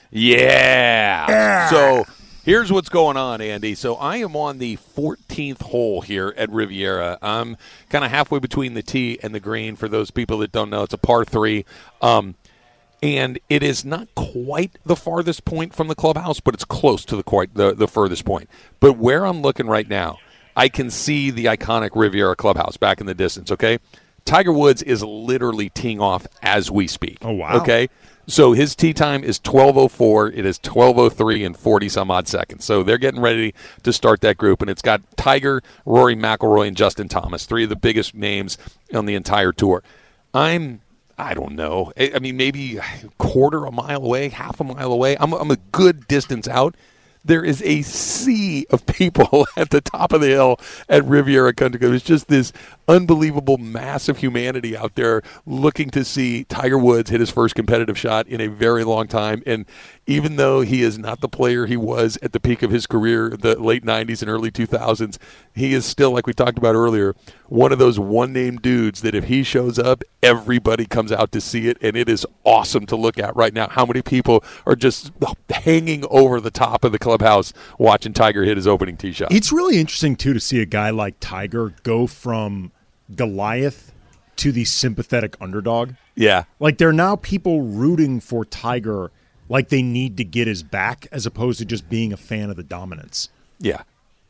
Yeah. So here's what's going on, Andy. So I am on the 14th hole here at Riviera. I'm kind of halfway between the tee and the green. For those people that don't know, it's a par 3. And it is not quite the farthest point from the clubhouse, but it's close to the furthest point. But where I'm looking right now, I can see the iconic Riviera clubhouse back in the distance, okay? Tiger Woods is literally teeing off as we speak. Oh, wow. Okay? So his tee time is 12:04. It is 12:03 and 40-some-odd seconds. So they're getting ready to start that group, and it's got Tiger, Rory McIlroy, and Justin Thomas, 3 of the biggest names on the entire tour. I don't know. I mean, maybe a quarter a mile away, half a mile away. I'm a good distance out. There is a sea of people at the top of the hill at Riviera Country Club. It's just this unbelievable mass of humanity out there looking to see Tiger Woods hit his first competitive shot in a very long time. And even though he is not the player he was at the peak of his career, the late 90s and early 2000s, he is still, like we talked about earlier, one of those one-name dudes that if he shows up, everybody comes out to see it. And it is awesome to look at right now how many people are just hanging over the top of the clubhouse watching Tiger hit his opening tee shot. It's really interesting, too, to see a guy like Tiger go from Goliath to the sympathetic underdog. Yeah. Like, there are now people rooting for Tiger like they need to get his back as opposed to just being a fan of the dominance. Yeah.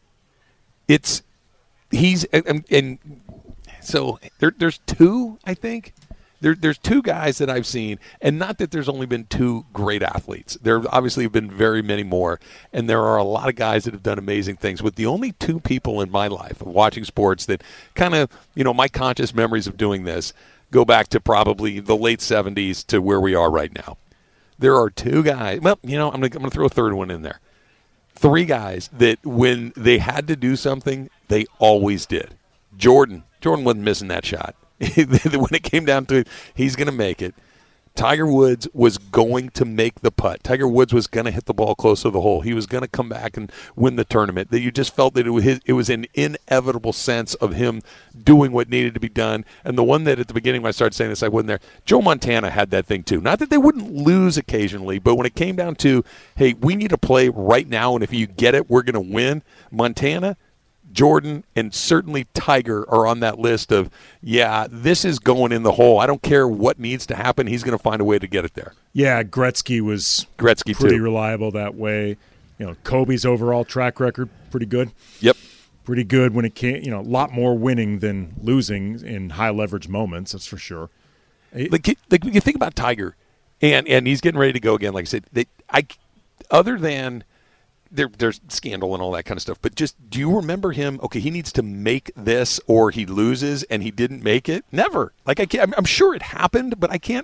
And so there's 2, I think. There's 2 guys that I've seen, and not that there's only been 2 great athletes. There obviously have been very many more, and there are a lot of guys that have done amazing things. But the only 2 people in my life of watching sports that kind of, my conscious memories of doing this go back to probably the late 70s to where we are right now. There are 2 guys. Well, I'm going to throw a third one in there. 3 guys that when they had to do something, they always did. Jordan wasn't missing that shot. When it came down to it, he's going to make it. Tiger Woods was going to make the putt. Tiger Woods was going to hit the ball close to the hole. He was going to come back and win the tournament. That you just felt that it was an inevitable sense of him doing what needed to be done. And the one that at the beginning when I started saying this, I wasn't there. Joe Montana had that thing too. Not that they wouldn't lose occasionally, but when it came down to, hey, we need to play right now, and if you get it, we're going to win. Montana, Jordan, and certainly Tiger are on that list of, this is going in the hole. I don't care what needs to happen. He's going to find a way to get it there. Yeah, Gretzky was pretty reliable that way. Kobe's overall track record, pretty good. Yep. Pretty good when it came, a lot more winning than losing in high leverage moments, that's for sure. Like you think about Tiger, and he's getting ready to go again, like I said, other than there's scandal and all that kind of stuff. But just, do you remember him? Okay, he needs to make this, or he loses, and he didn't make it. Never. Like I'm sure it happened, but I can't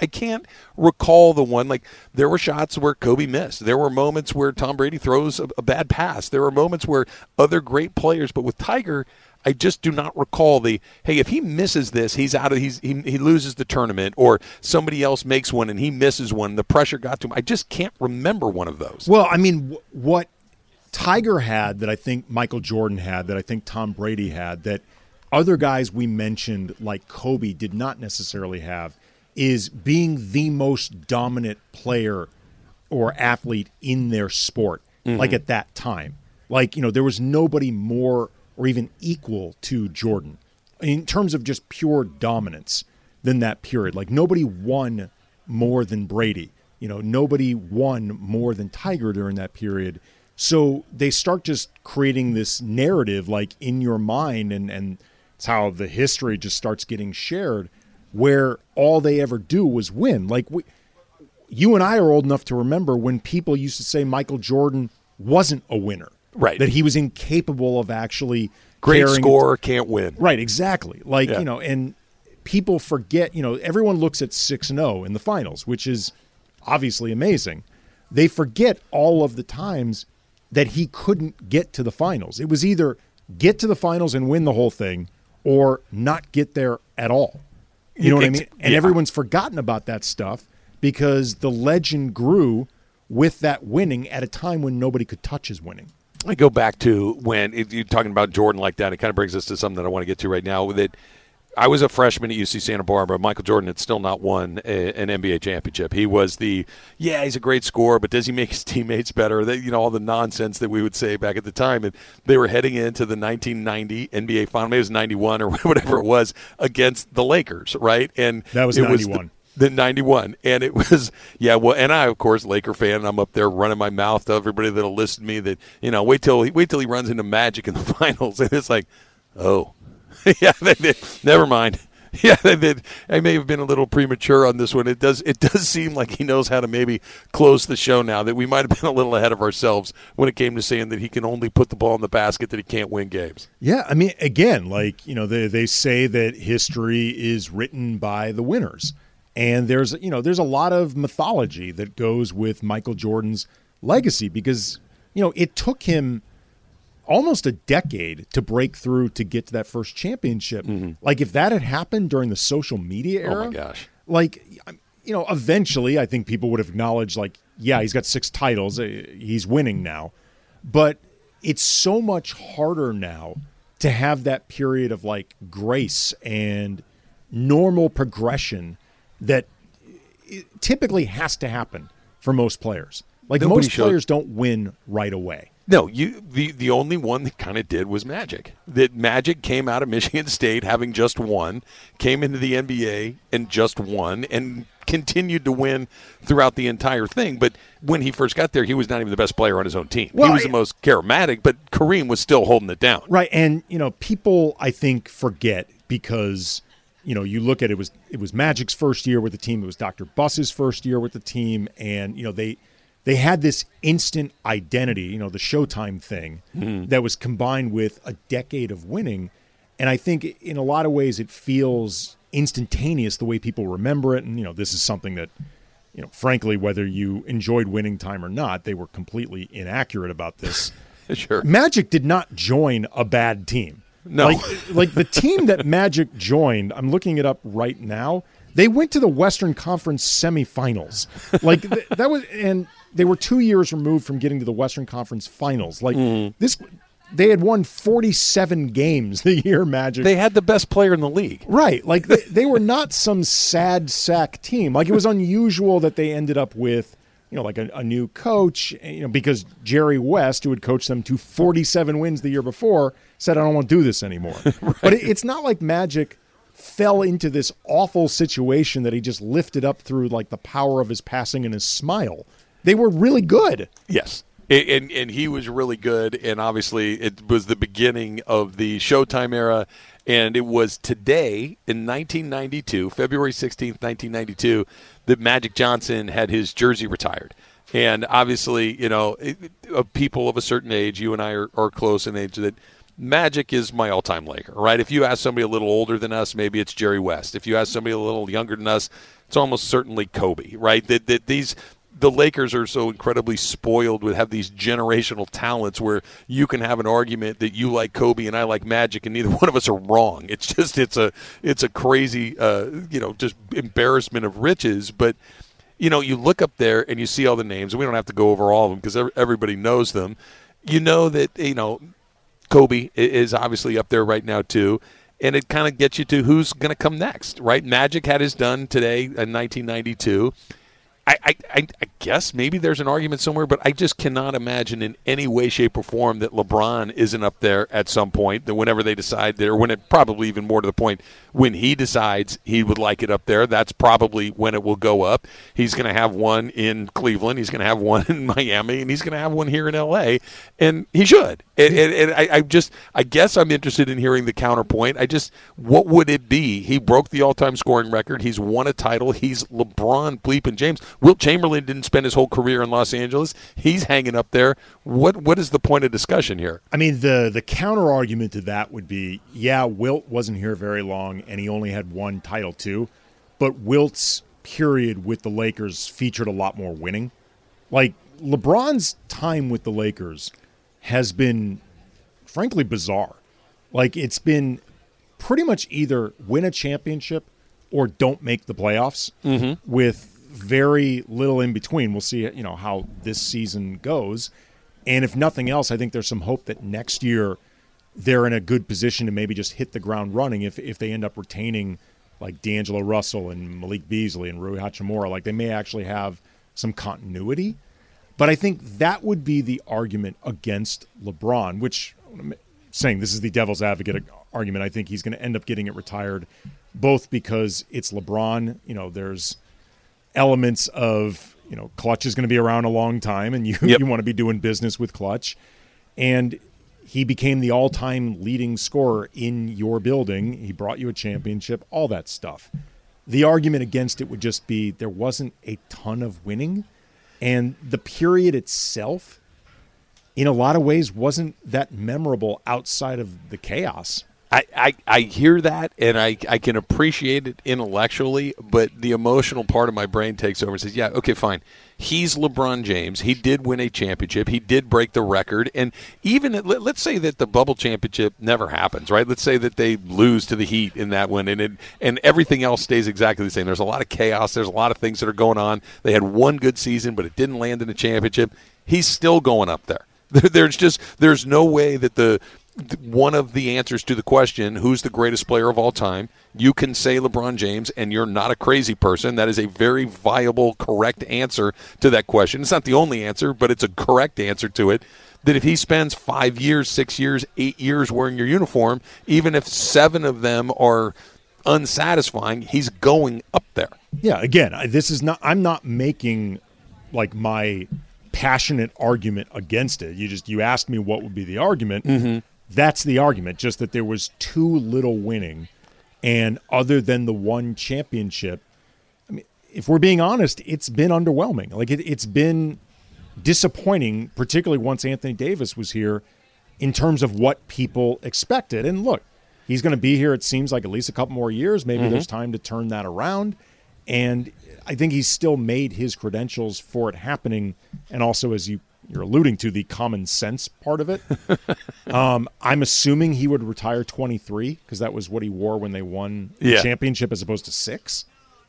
recall the one. Like there were shots where Kobe missed. There were moments where Tom Brady throws a bad pass. There were moments where other great players. But with Tiger, I just do not recall if he misses this, he's out of he loses the tournament, or somebody else makes one and he misses one, the pressure got to him. I just can't remember one of those. Well, I mean, what Tiger had that I think Michael Jordan had, that I think Tom Brady had, that other guys we mentioned like Kobe did not necessarily have, is being the most dominant player or athlete in their sport, like at that time. Like, there was nobody more or even equal to Jordan in terms of just pure dominance than that period. Like nobody won more than Brady. Nobody won more than Tiger during that period. So they start just creating this narrative like in your mind, and it's how the history just starts getting shared, where all they ever do was win. Like you and I are old enough to remember when people used to say Michael Jordan wasn't a winner. Right. That he was incapable of actually great scorer, can't win. Right, exactly. Like, and people forget, everyone looks at 6-0 in the finals, which is obviously amazing. They forget all of the times that he couldn't get to the finals. It was either get to the finals and win the whole thing or not get there at all. You know what I mean? And everyone's forgotten about that stuff because the legend grew with that winning at a time when nobody could touch his winning. I go back to when you're talking about Jordan like that. It kind of brings us to something that I want to get to right now. That I was a freshman at UC Santa Barbara. Michael Jordan had still not won an NBA championship. He was he's a great scorer, but does he make his teammates better? All the nonsense that we would say back at the time. And they were heading into the 1990 NBA final, maybe it was 91 or whatever it was, against the Lakers, right? And that was 91. The 91. And it was, and I, of course, Laker fan, and I'm up there running my mouth to everybody that'll listen to me that, wait till he runs into Magic in the finals. And it's like, oh. Yeah, never mind. Yeah, I may have been a little premature on this one. It does seem like he knows how to maybe close the show now, that we might have been a little ahead of ourselves when it came to saying that he can only put the ball in the basket, that he can't win games. Yeah, I mean, again, they say that history is written by the winners. And there's a lot of mythology that goes with Michael Jordan's legacy because, it took him almost a decade to break through to get to that first championship. Mm-hmm. Like if that had happened during the social media era, oh my gosh, eventually I think people would have acknowledged he's got 6 titles. He's winning now, but it's so much harder now to have that period of grace and normal progression that typically has to happen for most players. Most players don't win right away. No, the only one that kind of did was Magic. That Magic came out of Michigan State having just won, came into the NBA and just won, and continued to win throughout the entire thing. But when he first got there, he was not even the best player on his own team. Well, he was the most charismatic, but Kareem was still holding it down. Right, and people I think forget because you look at it was Magic's first year with the team, it was Dr. Buss's first year with the team, and they had this instant identity, the Showtime thing, that was combined with a decade of winning. And I think in a lot of ways it feels instantaneous the way people remember it. And, this is something that, frankly, whether you enjoyed winning time or not, they were completely inaccurate about this. Sure. Magic did not join a bad team. No. Like the team that Magic joined, I'm looking it up right now, they went to the Western Conference semifinals. That was – and – they were 2 years removed from getting to the Western Conference Finals. They had won 47 games the year Magic. They had the best player in the league. Right. They were not some sad sack team. It was unusual that they ended up with, a new coach, because Jerry West, who had coached them to 47 wins the year before, said, I don't want to do this anymore. Right. But it's not like Magic fell into this awful situation that he just lifted up through the power of his passing and his smile. They were really good. Yes. And he was really good, and obviously it was the beginning of the Showtime era, and it was today in 1992, February 16th, 1992, that Magic Johnson had his jersey retired. And obviously, people of a certain age, you and I are close in age, that Magic is my all-time Laker, right? If you ask somebody a little older than us, maybe it's Jerry West. If you ask somebody a little younger than us, it's almost certainly Kobe, right? The Lakers are so incredibly spoiled with have these generational talents where you can have an argument that you like Kobe and I like Magic, and neither one of us are wrong. It's just it's a crazy just embarrassment of riches. But you look up there and you see all the names, and we don't have to go over all of them because everybody knows them. That Kobe is obviously up there right now too. And it kind of gets you to who's going to come next, right? Magic had his done today in 1992. I guess maybe there's an argument somewhere, but I just cannot imagine in any way, shape, or form that LeBron isn't up there at some point, that whenever they decide there, when it probably even more to the point, when he decides he would like it up there, that's probably when it will go up. He's going to have one in Cleveland, he's going to have one in Miami, and he's going to have one here in L.A., and he should. And I guess I'm interested in hearing the counterpoint. What would it be? He broke the all-time scoring record. He's won a title. He's LeBron bleeping James. Wilt Chamberlain didn't spend his whole career in Los Angeles. He's hanging up there. What is the point of discussion here? I mean, the counter argument to that would be, Wilt wasn't here very long, and he only had one title too. But Wilt's period with the Lakers featured a lot more winning. LeBron's time with the Lakers has been, frankly, bizarre. It's been pretty much either win a championship or don't make the playoffs with very little in between. We'll see, how this season goes. And if nothing else, I think there's some hope that next year they're in a good position to maybe just hit the ground running if they end up retaining like D'Angelo Russell and Malik Beasley and Rui Hachimura. Like, they may actually have some continuity. But I think that would be the argument against LeBron, which, saying this is the devil's advocate argument, I think he's going to end up getting it retired, both because it's LeBron. You know, there's elements of, you know, Klutch is going to be around a long time, and you want to be doing business with Klutch. And he became the all-time leading scorer in your building. He brought you a championship, all that stuff. The argument against it would just be there wasn't a ton of winning, and the period itself, in a lot of ways, wasn't that memorable outside of the chaos. I hear that, and I can appreciate it intellectually, but the emotional part of my brain takes over and says, yeah, okay, fine. He's LeBron James. He did win a championship. He did break the record. And even, let's say that the bubble championship never happens, right? Let's say that they lose to the Heat in that one, and everything else stays exactly the same. There's a lot of chaos. There's a lot of things that are going on. They had one good season, but it didn't land in a championship. He's still going up there. There's no way that one of the answers to the question, who's the greatest player of all time, you can say LeBron James, and you're not a crazy person. That is a very viable, correct answer to that question. It's not the only answer, but it's a correct answer to it, that if he spends 5 years, 6 years, 8 years wearing your uniform, even if 7 of them are unsatisfying, he's going up there. Yeah, again, I'm not making like my passionate argument against it. You asked me what would be the argument. Mm-hmm. That's the argument, just that there was too little winning. And other than the one championship, I mean, if we're being honest, it's been underwhelming. Like, it's been disappointing, particularly once Anthony Davis was here, in terms of what people expected. And look, he's going to be here, it seems like, at least a couple more years. Maybe there's time to turn that around. And I think he's still made his credentials for it happening. And also, as you're alluding to, the common sense part of it. I'm assuming he would retire 23 because that was what he wore when they won the championship as opposed to 6.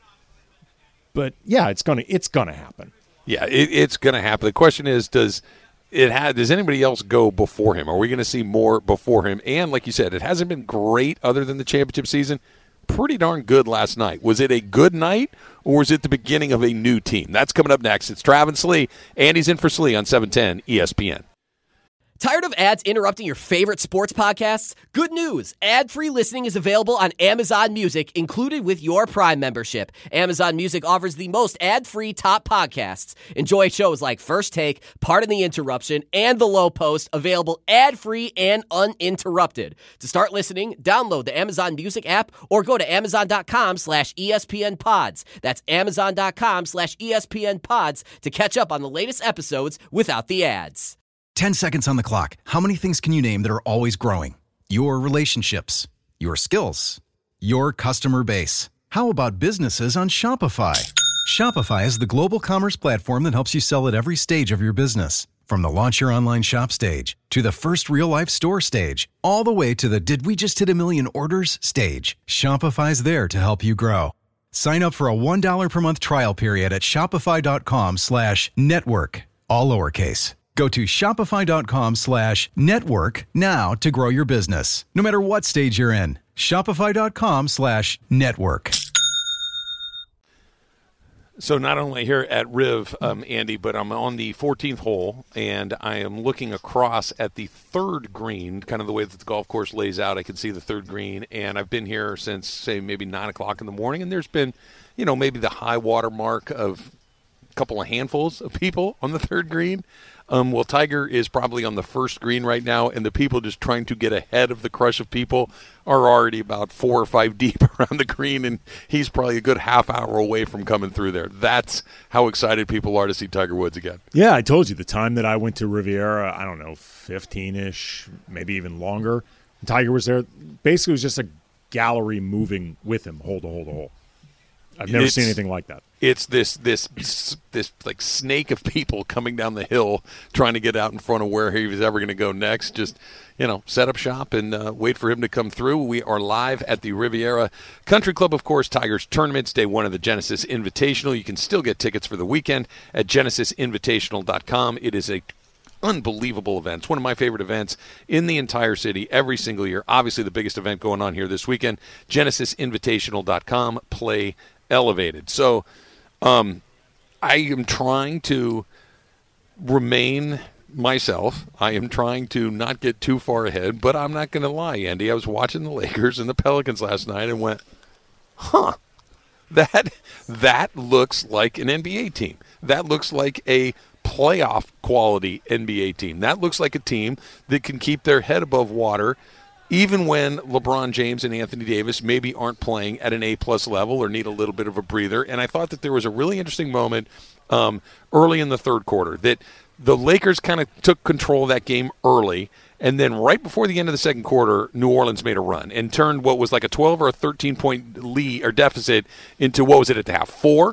But yeah, it's gonna happen. Yeah, it's gonna happen. The question is, does anybody else go before him? Are we going to see more before him? And like you said, it hasn't been great other than the championship season. Pretty darn good last night. Was it a good night, or was it the beginning of a new team? That's coming up next. It's Travis Slee. Andy's in for Slee on 710 ESPN. Tired of ads interrupting your favorite sports podcasts? Good news! Ad-free listening is available on Amazon Music, included with your Prime membership. Amazon Music offers the most ad-free top podcasts. Enjoy shows like First Take, Pardon the Interruption, and The Low Post, available ad-free and uninterrupted. To start listening, download the Amazon Music app or go to amazon.com/ESPN Pods. That's amazon.com/ESPN Pods to catch up on the latest episodes without the ads. 10 seconds on the clock. How many things can you name that are always growing? Your relationships, your skills, your customer base. How about businesses on Shopify? Shopify is the global commerce platform that helps you sell at every stage of your business. From the launch your online shop stage to the first real-life store stage, all the way to the did we just hit a million orders stage. Shopify's there to help you grow. Sign up for a $1 per month trial period at shopify.com/network, all lowercase. Go to shopify.com/network now to grow your business, no matter what stage you're in. Shopify.com/network. So not only here at Riv, Andy, but I'm on the 14th hole, and I am looking across at the third green, kind of the way that the golf course lays out. I can see the third green, and I've been here since, say, maybe 9 o'clock in the morning, and there's been, maybe the high water mark of a couple of handfuls of people on the third green. Well, Tiger is probably on the first green right now, and the people just trying to get ahead of the crush of people are already about 4 or 5 deep around the green, and he's probably a good half hour away from coming through there. That's how excited people are to see Tiger Woods again. Yeah, I told you the time that I went to Riviera, 15-ish, maybe even longer. Tiger was there. Basically, it was just a gallery moving with him, hole to hole to hole. I've never seen anything like that. It's this like snake of people coming down the hill trying to get out in front of where he was ever going to go next. Just, set up shop and wait for him to come through. We are live at the Riviera Country Club, of course, Tigers Tournaments, day 1 of the Genesis Invitational. You can still get tickets for the weekend at genesisinvitational.com. It is a unbelievable events. One of my favorite events in the entire city every single year. Obviously, the biggest event going on here this weekend, GenesisInvitational.com, Play Elevated. So I am trying to remain myself. I am trying to not get too far ahead, but I'm not going to lie, Andy. I was watching the Lakers and the Pelicans last night and went, that looks like an NBA team. That looks like a playoff quality NBA team. That looks like a team that can keep their head above water even when LeBron James and Anthony Davis maybe aren't playing at an A-plus level or need a little bit of a breather. And I thought that there was a really interesting moment early in the third quarter that the Lakers kind of took control of that game early, and then right before the end of the second quarter, New Orleans made a run and turned what was like a 12 or a 13-point lead or deficit into, what was it at the half? Four.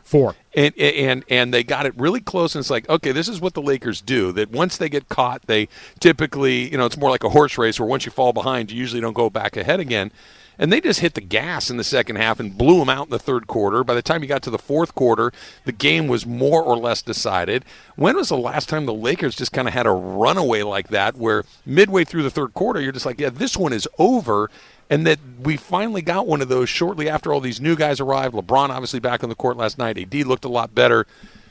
And they got it really close, and it's like, okay, this is what the Lakers do, that once they get caught, they typically, it's more like a horse race where once you fall behind, you usually don't go back ahead again. And they just hit the gas in the second half and blew them out in the third quarter. By the time you got to the fourth quarter, the game was more or less decided. When was the last time the Lakers just kind of had a runaway like that, where midway through the third quarter, you're just like, yeah, this one is over, and that we finally got one of those shortly after all these new guys arrived. LeBron obviously back on the court last night. AD looked a lot better.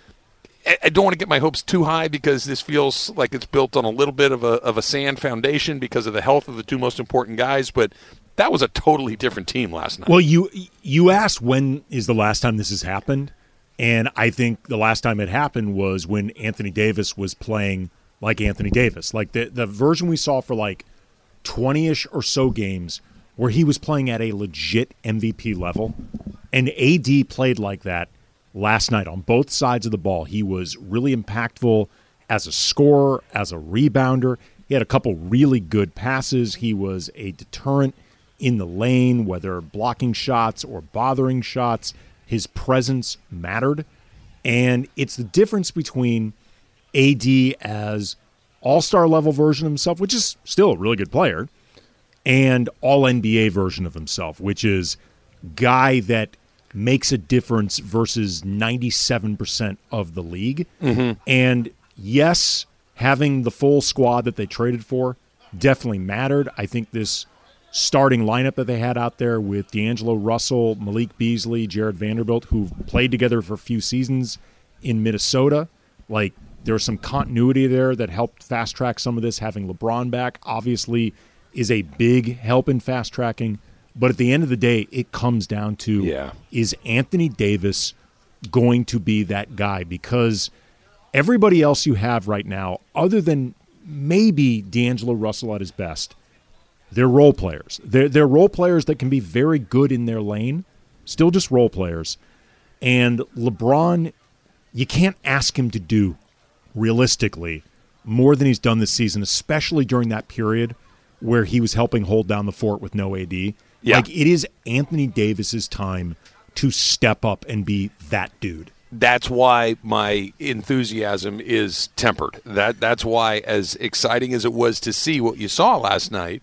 I don't want to get my hopes too high because this feels like it's built on a little bit of a sand foundation because of the health of the two most important guys, but that was a totally different team last night. Well, you asked when is the last time this has happened, and I think the last time it happened was when Anthony Davis was playing like Anthony Davis. Like the version we saw for like 20-ish or so games where he was playing at a legit MVP level, and AD played like that last night on both sides of the ball. He was really impactful as a scorer, as a rebounder. He had a couple really good passes. He was a deterrent in the lane, whether blocking shots or bothering shots. His presence mattered. And it's the difference between AD as all-star level version of himself, which is still a really good player, and all-NBA version of himself, which is guy that makes a difference versus 97% of the league. Mm-hmm. And yes, having the full squad that they traded for definitely mattered. I think this starting lineup that they had out there with D'Angelo Russell, Malik Beasley, Jared Vanderbilt, who played together for a few seasons in Minnesota, like there was some continuity there that helped fast-track some of this. Having LeBron back obviously is a big help in fast-tracking. But at the end of the day, it comes down to, is Anthony Davis going to be that guy? Because everybody else you have right now, other than maybe D'Angelo Russell at his best, they're role players. They're role players that can be very good in their lane, still just role players. And LeBron, you can't ask him to do, realistically, more than he's done this season, especially during that period where he was helping hold down the fort with no AD. Yeah. Like, it is Anthony Davis's time to step up and be that dude. That's why my enthusiasm is tempered. That's why, as exciting as it was to see what you saw last night,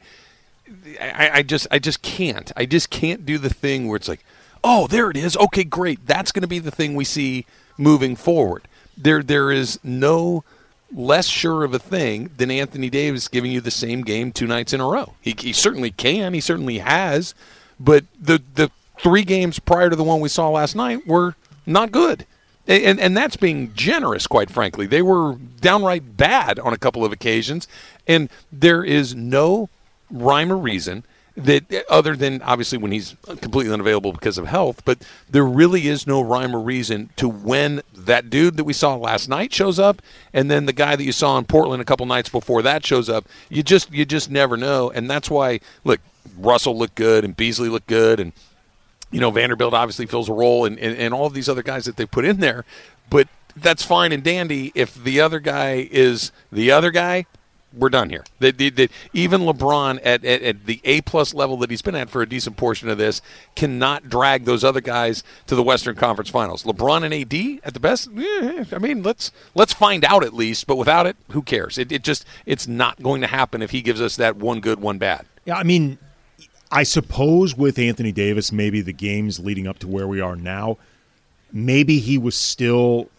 I just can't. I just can't do the thing where it's like, oh, there it is. Okay, great. That's going to be the thing we see moving forward. There is no less sure of a thing than Anthony Davis giving you the same game 2 nights in a row. He certainly can. He certainly has. But the 3 games prior to the one we saw last night were not good. And that's being generous, quite frankly. They were downright bad on a couple of occasions. And there is no rhyme or reason that, other than obviously when he's completely unavailable because of health, but there really is no rhyme or reason to when that dude that we saw last night shows up and then the guy that you saw in Portland a couple nights before that shows up. You just never know. And that's why, look, Russell looked good and Beasley looked good, and Vanderbilt obviously fills a role, and all of these other guys that they put in there. But that's fine and dandy if the other guy is the other guy. We're done here. Even LeBron at the A-plus level that he's been at for a decent portion of this cannot drag those other guys to the Western Conference Finals. LeBron and AD at the best, I mean, let's find out at least. But without it, who cares? It's not going to happen if he gives us that one good, one bad. Yeah, I mean, I suppose with Anthony Davis, maybe the games leading up to where we are now, maybe he was still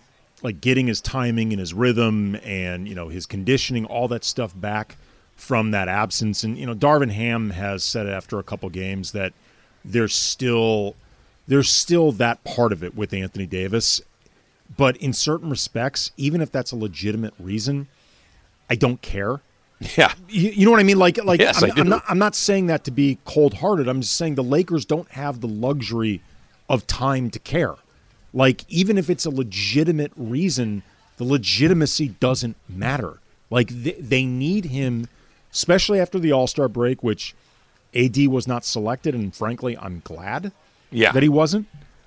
like getting his timing and his rhythm and, his conditioning, all that stuff back from that absence. And, Darvin Ham has said after a couple games that there's still that part of it with Anthony Davis. But in certain respects, even if that's a legitimate reason, I don't care. Yeah. You know what I mean? Like yes, I'm not saying that to be cold-hearted. I'm just saying the Lakers don't have the luxury of time to care. Like, even if it's a legitimate reason, the legitimacy doesn't matter. Like, they need him, especially after the All-Star break, which AD was not selected, and frankly, I'm glad that he wasn't.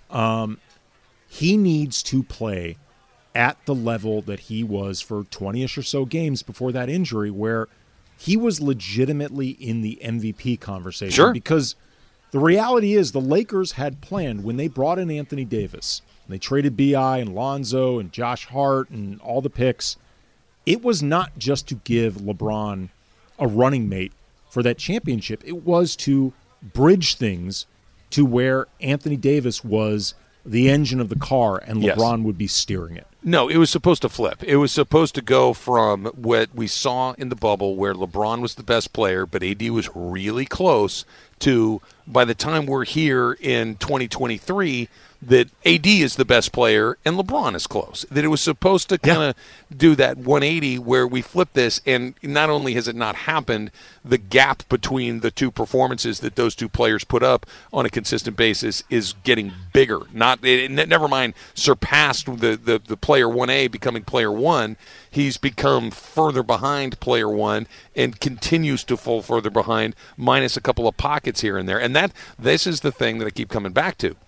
He needs to play at the level that he was for 20-ish or so games before that injury, where he was legitimately in the MVP conversation. Sure. Because the reality is the Lakers had planned when they brought in Anthony Davis, and they traded B.I. and Lonzo and Josh Hart and all the picks, it was not just to give LeBron a running mate for that championship. It was to bridge things to where Anthony Davis was the engine of the car and LeBron would be steering it. No, it was supposed to flip. It was supposed to go from what we saw in the bubble where LeBron was the best player, but AD was really close, to by the time we're here in 2023, that AD is the best player and LeBron is close. That it was supposed to kind of do that 180 where we flip this, and not only has it not happened, the gap between the two performances that those two players put up on a consistent basis is getting bigger. Never mind surpassed the player 1A becoming player 1. He's become further behind player 1 and continues to fall further behind, minus a couple of pockets here and there. And this is the thing that I keep coming back to.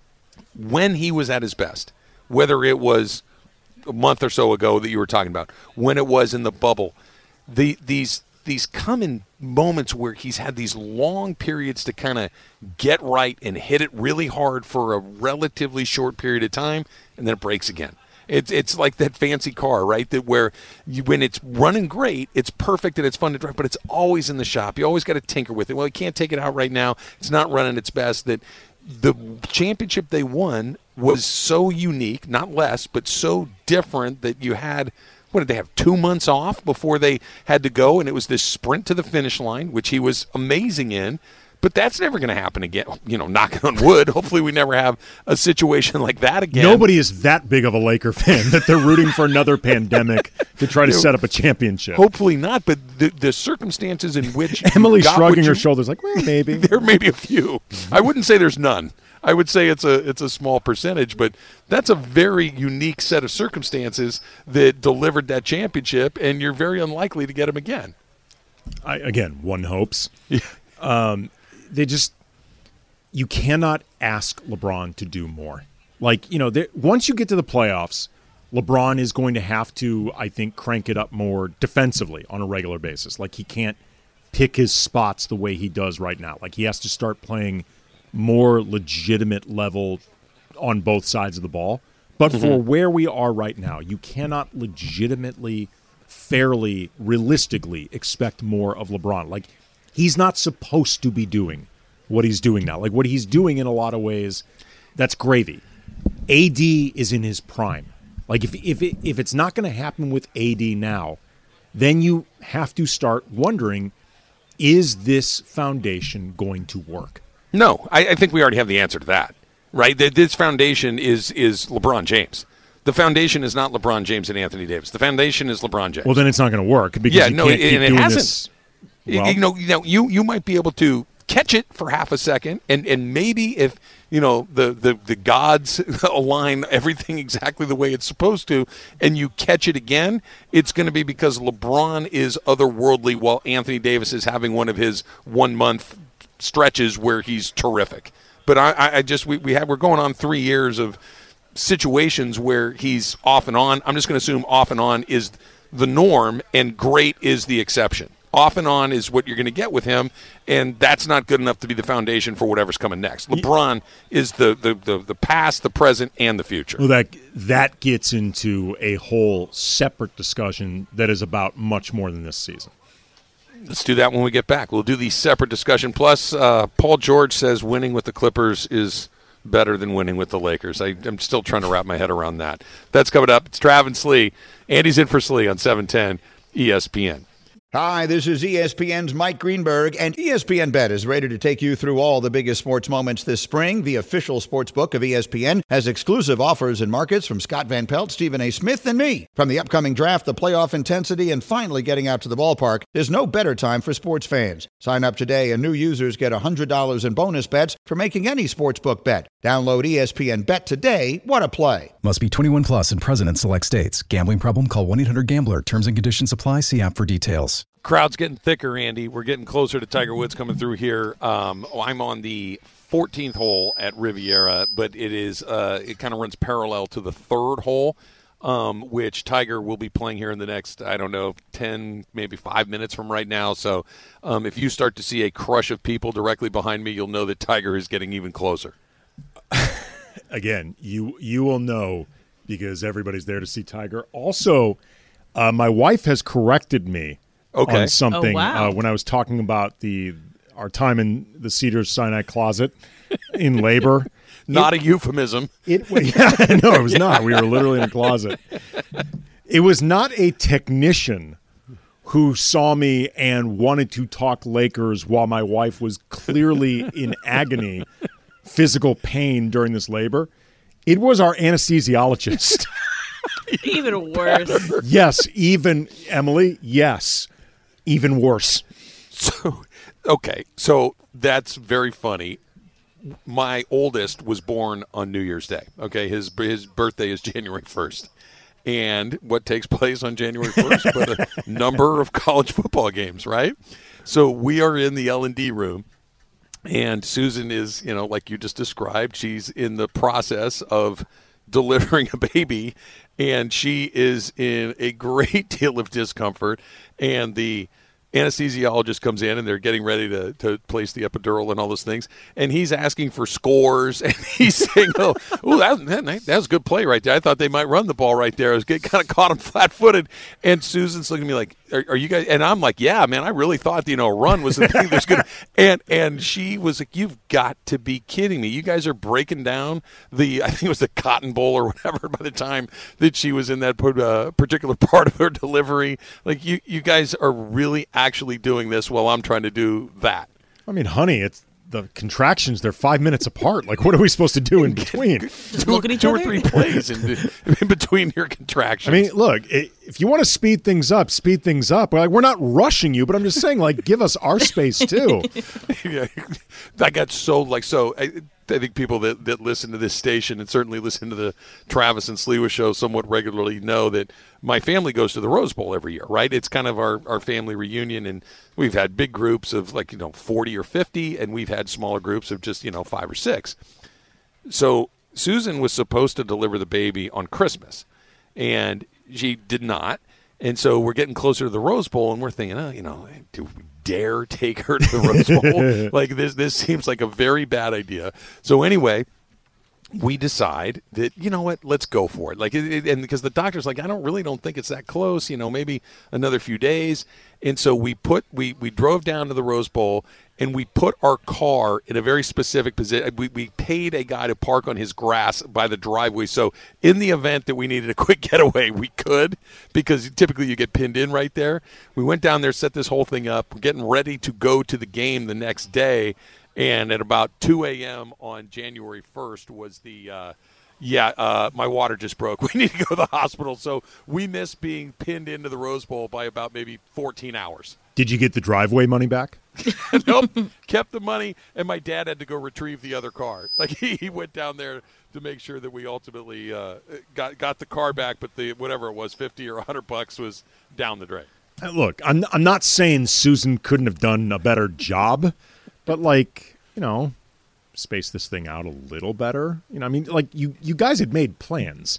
When he was at his best, whether it was a month or so ago that you were talking about, when it was in the bubble, these come in moments where he's had these long periods to kind of get right and hit it really hard for a relatively short period of time, and then it breaks again. It's like that fancy car, right? That where when it's running great, it's perfect and it's fun to drive, but it's always in the shop. You always got to tinker with it. Well, you can't take it out right now. It's not running its best. That the championship they won was so unique, not less, but so different that you had, what did they have, 2 months off before they had to go, and it was this sprint to the finish line, which he was amazing in. But that's never going to happen again. Knocking on wood. Hopefully we never have a situation like that again. Nobody is that big of a Laker fan that they're rooting for another pandemic to try to set up a championship. Hopefully not, but the circumstances in which Emily's shrugging her shoulders like, well, maybe. There may be a few. I wouldn't say there's none. I would say it's a small percentage, but that's a very unique set of circumstances that delivered that championship, and you're very unlikely to get them again. Again, one hopes. You cannot ask LeBron to do more. Once you get to the playoffs, LeBron is going to have to, I think, crank it up more defensively on a regular basis. Like, he can't pick his spots the way he does right now. Like, he has to start playing more legitimate level on both sides of the ball. But for where we are right now, you cannot legitimately, fairly, realistically expect more of LeBron. Like, he's not supposed to be doing what he's doing now. Like, what he's doing in a lot of ways, that's gravy. AD is in his prime. Like, if it's not going to happen with AD now, then you have to start wondering, is this foundation going to work? No, I think we already have the answer to that, right? This foundation is LeBron James. The foundation is not LeBron James and Anthony Davis. The foundation is LeBron James. Well, then it's not going to work because you can't keep doing this. Well, you might be able to catch it for half a second, and maybe if the gods align everything exactly the way it's supposed to, and you catch it again, it's going to be because LeBron is otherworldly while Anthony Davis is having one of his 1 month stretches where he's terrific. But we're going on 3 years of situations where he's off and on. I'm just going to assume off and on is the norm and great is the exception. Off and on is what you're going to get with him, and that's not good enough to be the foundation for whatever's coming next. LeBron is the past, the present, and the future. Well, that gets into a whole separate discussion that is about much more than this season. Let's do that when we get back. We'll do the separate discussion. Plus, Paul George says winning with the Clippers is better than winning with the Lakers. I'm still trying to wrap my head around that. That's coming up. It's Trav and Slee. Andy's in for Slee on 710 ESPN. Hi, this is ESPN's Mike Greenberg, and ESPN Bet is ready to take you through all the biggest sports moments this spring. The official sports book of ESPN has exclusive offers and markets from Scott Van Pelt, Stephen A. Smith, and me. From the upcoming draft, the playoff intensity, and finally getting out to the ballpark, there's no better time for sports fans. Sign up today, and new users get $100 in bonus bets for making any sportsbook bet. Download ESPN Bet today. What a play. Must be 21 plus and present in select states. Gambling problem? Call 1-800-GAMBLER. Terms and conditions apply. See app for details. Crowd's getting thicker, Andy. We're getting closer to Tiger Woods coming through here. I'm on the 14th hole at Riviera, but it is it kind of runs parallel to the third hole, which Tiger will be playing here in the next, 10, maybe 5 minutes from right now. So if you start to see a crush of people directly behind me, you'll know that Tiger is getting even closer. Again, you will know because everybody's there to see Tiger. Also, my wife has corrected me on something when I was talking about our time in the Cedars-Sinai closet in labor. Not a euphemism. No, it was not. We were literally in a closet. It was not a technician who saw me and wanted to talk Lakers while my wife was clearly in agony, physical pain during this labor. It was our anesthesiologist. Even worse. Yes, Emily, yes. Even worse. So that's very funny. My oldest was born on New Year's Day. Okay, his birthday is January 1st. And what takes place on January 1st but a number of college football games, right? So we are in the L&D room, and Susan is, like you just described, she's in the process of delivering a baby, and she is in a great deal of discomfort, and the anesthesiologist comes in and they're getting ready to place the epidural and all those things, and he's asking for scores, and he's saying, that was a good play right there. I thought they might run the ball right there. I was kind of caught him flat-footed, and Susan's looking at me like, are you guys? And I'm like, yeah, man, I really thought a run was the thing that's good. And she was like, you've got to be kidding me. You guys are breaking down I think it was the Cotton Bowl or whatever by the time that she was in that particular part of her delivery. Like, you guys are really actually doing this while I'm trying to do that. I mean, honey, it's the contractions. They're 5 minutes apart. Like, what are we supposed to do in between? Two or three plays in between your contractions. I mean, look, if you want to speed things up. We're not rushing you, but I'm just saying, like, give us our space too. Yeah, I got I think people that listen to this station and certainly listen to the Travis and Sliwa show somewhat regularly know that my family goes to the Rose Bowl every year, right? It's kind of our family reunion, and we've had big groups of 40 or 50, and we've had smaller groups of just 5 or 6. So Susan was supposed to deliver the baby on Christmas, and she did not. And so we're getting closer to the Rose Bowl, and we're thinking, do we dare take her to the Rose Bowl? Like, this seems like a very bad idea. So anyway, we decide that, let's go for it. Like, and because the doctor's like, I don't think it's that close, maybe another few days. And so we drove down to the Rose Bowl, and we put our car in a very specific position. We paid a guy to park on his grass by the driveway. So in the event that we needed a quick getaway, we could, because typically you get pinned in right there. We went down there, set this whole thing up. We're getting ready to go to the game the next day. And at about 2 a.m. on January 1st was my water just broke. We need to go to the hospital. So we missed being pinned into the Rose Bowl by about maybe 14 hours. Did you get the driveway money back? Nope. Kept the money, and my dad had to go retrieve the other car. Like, he went down there to make sure that we ultimately got the car back, but whatever it was, $50 or $100 was down the drain. Look, I'm not saying Susan couldn't have done a better job, but space this thing out a little better. You guys had made plans.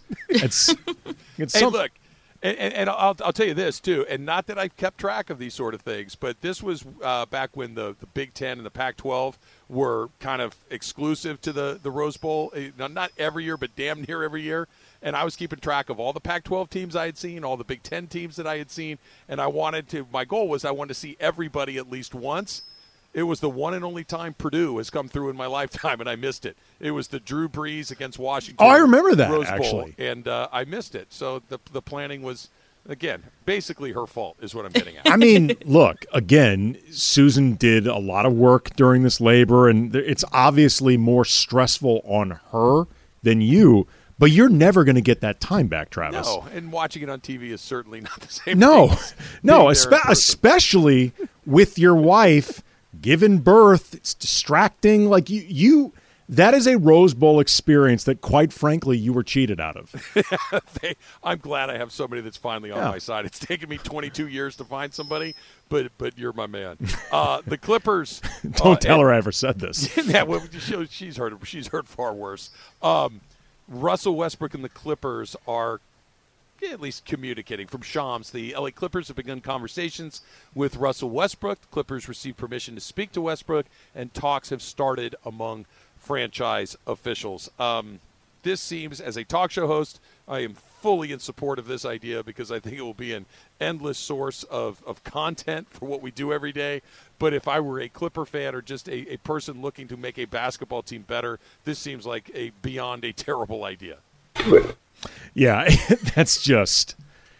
Look, and I'll tell you this too, and not that I've kept track of these sort of things, but this was back when the Big Ten and the Pac-12 were kind of exclusive to the Rose Bowl. Not every year, but damn near every year. And I was keeping track of all the Pac-12 teams I had seen, all the Big Ten teams that I had seen, and my goal was I wanted to see everybody at least once. It was the one and only time Purdue has come through in my lifetime, and I missed it. It was the Drew Brees against Washington. Oh, I remember that, Rose Bowl, actually. and I missed it. So the planning was, again, basically her fault is what I'm getting at. I mean, look, again, Susan did a lot of work during this labor, and it's obviously more stressful on her than you, but you're never going to get that time back, Travis. No, and watching it on TV is certainly not the same No, thing as no, being there in person. especially with your wife giving birth. It's distracting. Like you that is a Rose Bowl experience that, quite frankly, you were cheated out of. I'm glad I have somebody that's finally on my side. It's taken me 22 years to find somebody, but you're my man. The Clippers. Don't tell her I ever said this. Yeah, well, she's heard far worse. Russell Westbrook and the Clippers are at least communicating. From Shams, the LA Clippers have begun conversations with Russell Westbrook. The Clippers received permission to speak to Westbrook, and talks have started among franchise officials. This seems, as a talk show host, I am fully in support of this idea because I think it will be an endless source of content for what we do every day. But if I were a Clipper fan or just a person looking to make a basketball team better, this seems like a beyond a terrible idea. Yeah, that's just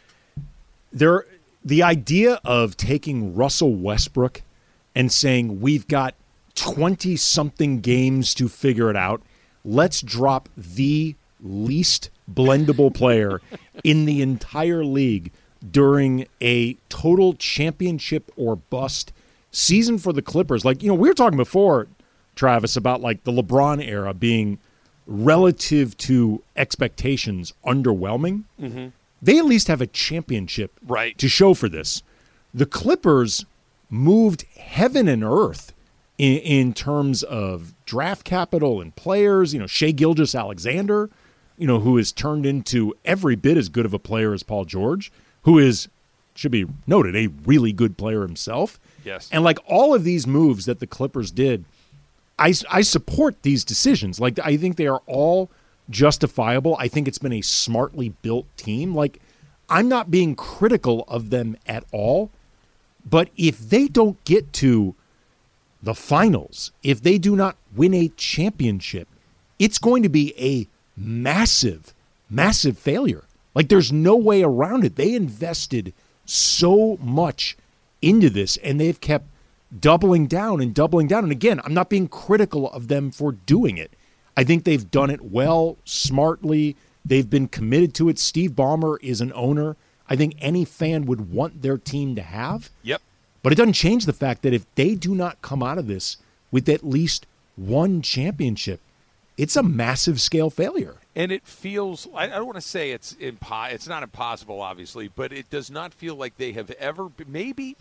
the idea of taking Russell Westbrook and saying we've got 20-something games to figure it out. Let's drop the least blendable player in the entire league during a total championship or bust season for the Clippers. Like, we were talking before, Travis, about like the LeBron era being relative to expectations underwhelming. Mm-hmm. They at least have a championship to show for this. The Clippers moved heaven and earth in terms of draft capital and players. Shai Gilgeous-Alexander, who has turned into every bit as good of a player as Paul George, who is, should be noted, a really good player himself. Yes. And like all of these moves that the Clippers did, I support these decisions. Like, I think they are all justifiable. I think it's been a smartly built team. Like, I'm not being critical of them at all, but if they don't get to the finals, if they do not win a championship, it's going to be a massive, massive failure. Like, there's no way around it. They invested so much into this, and they've kept doubling down and doubling down. And again, I'm not being critical of them for doing it. I think they've done it well, smartly. They've been committed to it. Steve Ballmer is an owner I think any fan would want their team to have. Yep. But it doesn't change the fact that if they do not come out of this with at least one championship, it's a massive scale failure. And it feels, I don't want to say it's not impossible, obviously, but it does not feel like they have ever, maybe,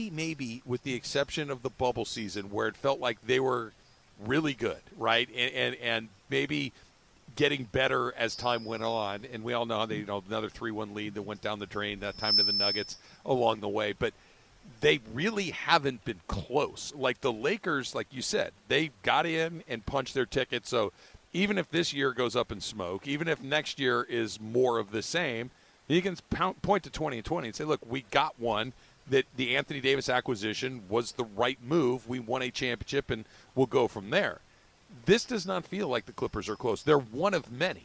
with the exception of the bubble season where it felt like they were really good, right? And maybe getting better as time went on. And we all know they, another 3-1 lead that went down the drain that time to the Nuggets along the way. But they really haven't been close. Like the Lakers, like you said, they got in and punched their ticket. So even if this year goes up in smoke, even if next year is more of the same, you can point to 2020 and say, look, we got one, that the Anthony Davis acquisition was the right move. We won a championship, and we'll go from there. This does not feel like the Clippers are close. They're one of many.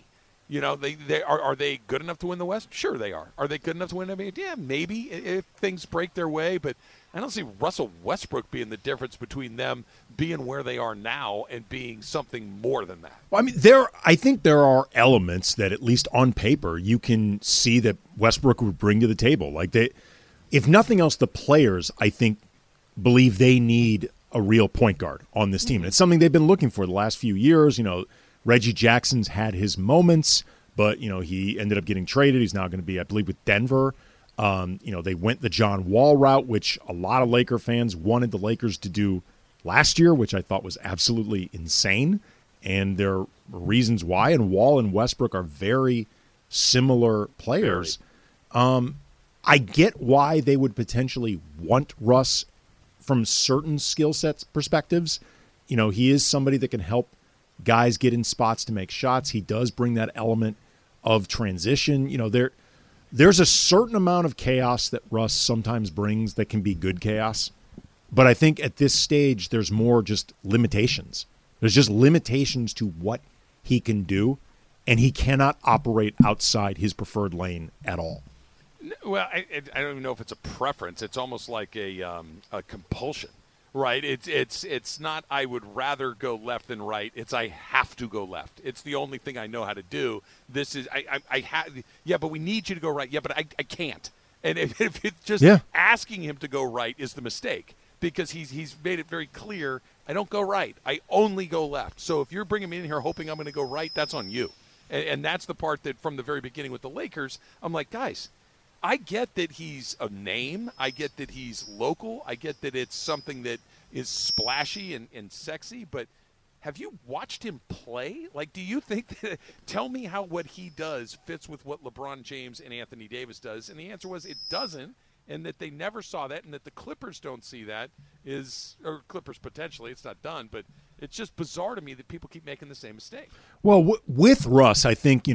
Are they good enough to win the West? Sure they are. Are they good enough to win NBA? Yeah, maybe if things break their way, but I don't see Russell Westbrook being the difference between them being where they are now and being something more than that. Well, I mean, I think there are elements that, at least on paper, you can see that Westbrook would bring to the table. Like if nothing else, the players, I think, believe they need a real point guard on this team. And it's something they've been looking for the last few years. Reggie Jackson's had his moments, but, he ended up getting traded. He's now going to be, I believe, with Denver. They went the John Wall route, which a lot of Laker fans wanted the Lakers to do last year, which I thought was absolutely insane. And there are reasons why. And Wall and Westbrook are very similar players. I get why they would potentially want Russ from certain skill sets perspectives. He is somebody that can help guys get in spots to make shots. He does bring that element of transition. There's a certain amount of chaos that Russ sometimes brings that can be good chaos. But I think at this stage, there's more just limitations. There's just limitations to what he can do, and he cannot operate outside his preferred lane at all. Well, I don't even know if it's a preference. It's almost like a compulsion, right? It's not I would rather go left than right. It's I have to go left. It's the only thing I know how to do. This is I have. Yeah, but we need you to go right. Yeah, but I can't. And if it's just asking him to go right is the mistake, because he's made it very clear, I don't go right. I only go left. So if you're bringing me in here hoping I'm going to go right, that's on you. And that's the part that from the very beginning with the Lakers, I'm like, guys, I get that he's a name. I get that he's local. I get that it's something that is splashy and sexy. But have you watched him play? Like, do you think that – tell me how what he does fits with what LeBron James and Anthony Davis does. And the answer was it doesn't, and that they never saw that, and that the Clippers don't see that is – or Clippers potentially. It's not done, but it's just bizarre to me that people keep making the same mistake. Well, with Russ, I think,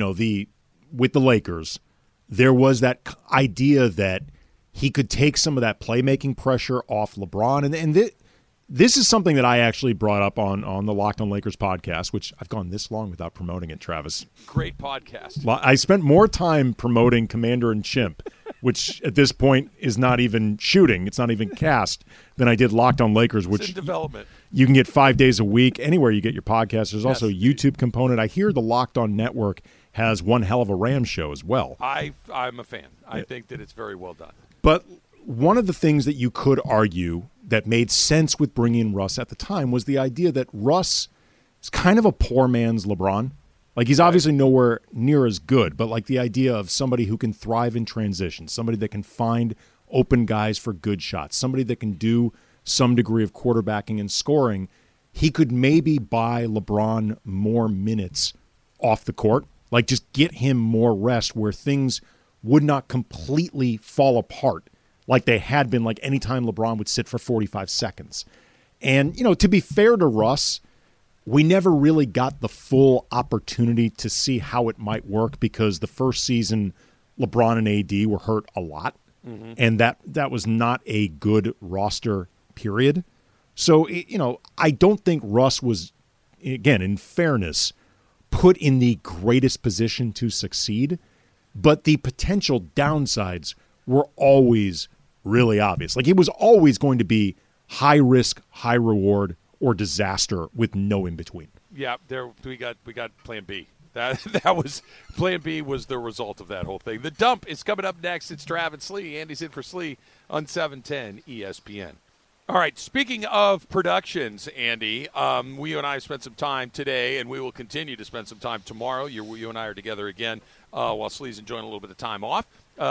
with the Lakers – there was that idea that he could take some of that playmaking pressure off LeBron. And this is something that I actually brought up on the Locked on Lakers podcast, which I've gone this long without promoting it, Travis. Great podcast. I spent more time promoting Commander and Chimp, which at this point is not even shooting. It's not even cast, than I did Locked on Lakers, which it's in development. You can get 5 days a week anywhere you get your podcast. There's also a YouTube component. I hear the Locked on Network has one hell of a Rams show as well. I'm a fan. I think that it's very well done. But one of the things that you could argue that made sense with bringing in Russ at the time was the idea that Russ is kind of a poor man's LeBron. Like, he's obviously nowhere near as good, but like the idea of somebody who can thrive in transition, somebody that can find open guys for good shots, somebody that can do some degree of quarterbacking and scoring. He could maybe buy LeBron more minutes off the court. Like, just get him more rest where things would not completely fall apart like they had been, like anytime LeBron would sit for 45 seconds. And, to be fair to Russ, we never really got the full opportunity to see how it might work because the first season LeBron and AD were hurt a lot, and that was not a good roster period. So, I don't think Russ was, again, in fairness, put in the greatest position to succeed, but the potential downsides were always really obvious. Like, it was always going to be high risk, high reward, or disaster with no in between. Yeah, we got Plan B. That was Plan B was the result of that whole thing. The Dump is coming up next. It's Travis Slee. Andy's in for Slee on 710 ESPN. All right, speaking of productions, Andy, you and I have spent some time today, and we will continue to spend some time tomorrow. You and I are together again while Slee's enjoying a little bit of time off.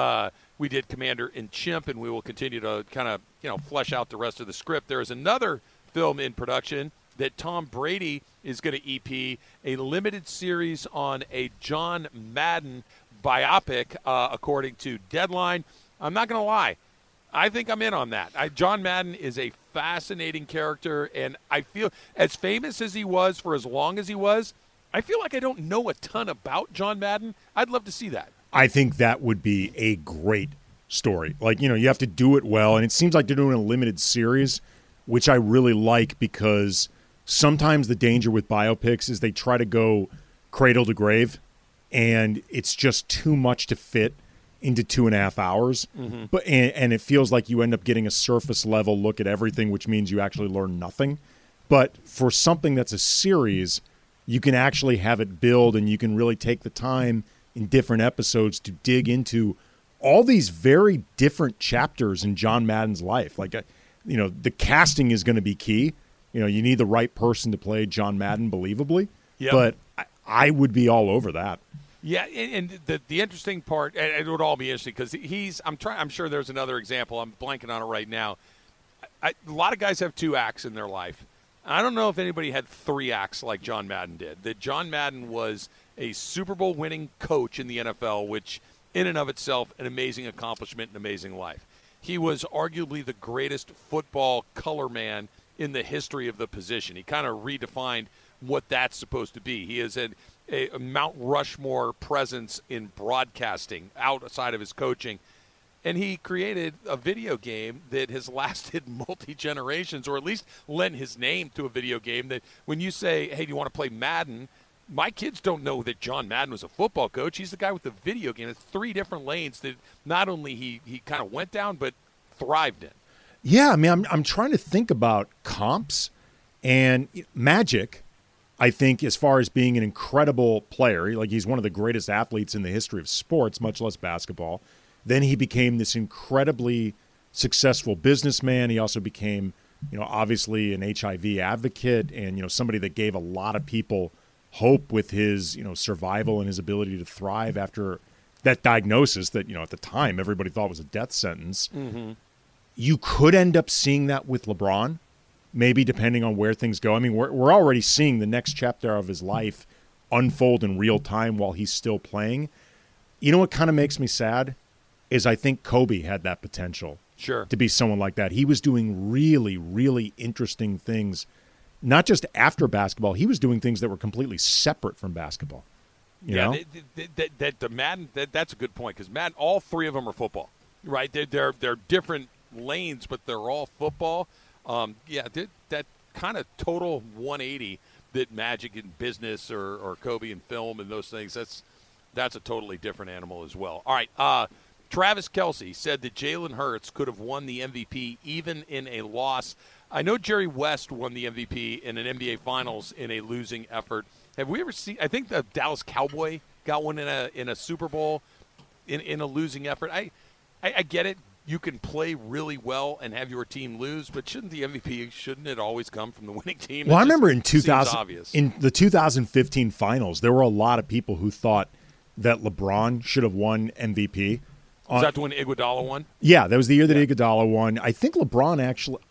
We did Commander and Chimp, and we will continue to kind of flesh out the rest of the script. There is another film in production that Tom Brady is going to EP, a limited series on a John Madden biopic, according to Deadline. I'm not going to lie. I think I'm in on that. John Madden is a fascinating character, and I feel as famous as he was for as long as he was, I feel like I don't know a ton about John Madden. I'd love to see that. I think that would be a great story. Like, you have to do it well, and it seems like they're doing a limited series, which I really like because sometimes the danger with biopics is they try to go cradle to grave, and it's just too much to fit into 2.5 hours. But and it feels like you end up getting a surface level look at everything, which means you actually learn nothing. But for something that's a series, you can actually have it build, and you can really take the time in different episodes to dig into all these very different chapters in John Madden's life. Like, the casting is going to be key. You need the right person to play John Madden believably. Yep. But I would be all over that. Yeah, and the interesting part, and it would all be interesting because I'm sure there's another example. I'm blanking on it right now. A lot of guys have 2 acts in their life. I don't know if anybody had 3 acts like John Madden did. That John Madden was a Super Bowl winning coach in the NFL, which in and of itself an amazing accomplishment and amazing life. He was arguably the greatest football color man in the history of the position. He kind of redefined what that's supposed to be. He is a Mount Rushmore presence in broadcasting outside of his coaching. And he created a video game that has lasted multi-generations, or at least lent his name to a video game that when you say, hey, do you want to play Madden? My kids don't know that John Madden was a football coach. He's the guy with the video game. It's 3 different lanes that not only he kind of went down, but thrived in. Yeah, I mean, I'm trying to think about comps, and Magic, I think, as far as being an incredible player, like he's one of the greatest athletes in the history of sports, much less basketball. Then he became this incredibly successful businessman. He also became, obviously an HIV advocate and, somebody that gave a lot of people hope with his, survival and his ability to thrive after that diagnosis that, at the time everybody thought was a death sentence. Mm-hmm. You could end up seeing that with LeBron, maybe depending on where things go. I mean, we're already seeing the next chapter of his life unfold in real time while he's still playing. You know what kind of makes me sad is I think Kobe had that potential to be someone like that. He was doing really, really interesting things, not just after basketball. He was doing things that were completely separate from basketball. You know? The Madden, that's a good point, because Madden, all 3 of them are football, right? They're different lanes, but they're all football. That kind of total 180 that Magic in business or Kobe in film and those things, that's a totally different animal as well. All right, Travis Kelce said that Jalen Hurts could have won the MVP even in a loss. I know Jerry West won the MVP in an NBA Finals in a losing effort. Have we ever seen? I think the Dallas Cowboy got one in a Super Bowl in a losing effort. I get it. You can play really well and have your team lose, but shouldn't it always come from the winning team? Well, I remember in the 2015 Finals, there were a lot of people who thought that LeBron should have won MVP. Was that the one Iguodala won? Yeah, that was the year that Iguodala won. I think LeBron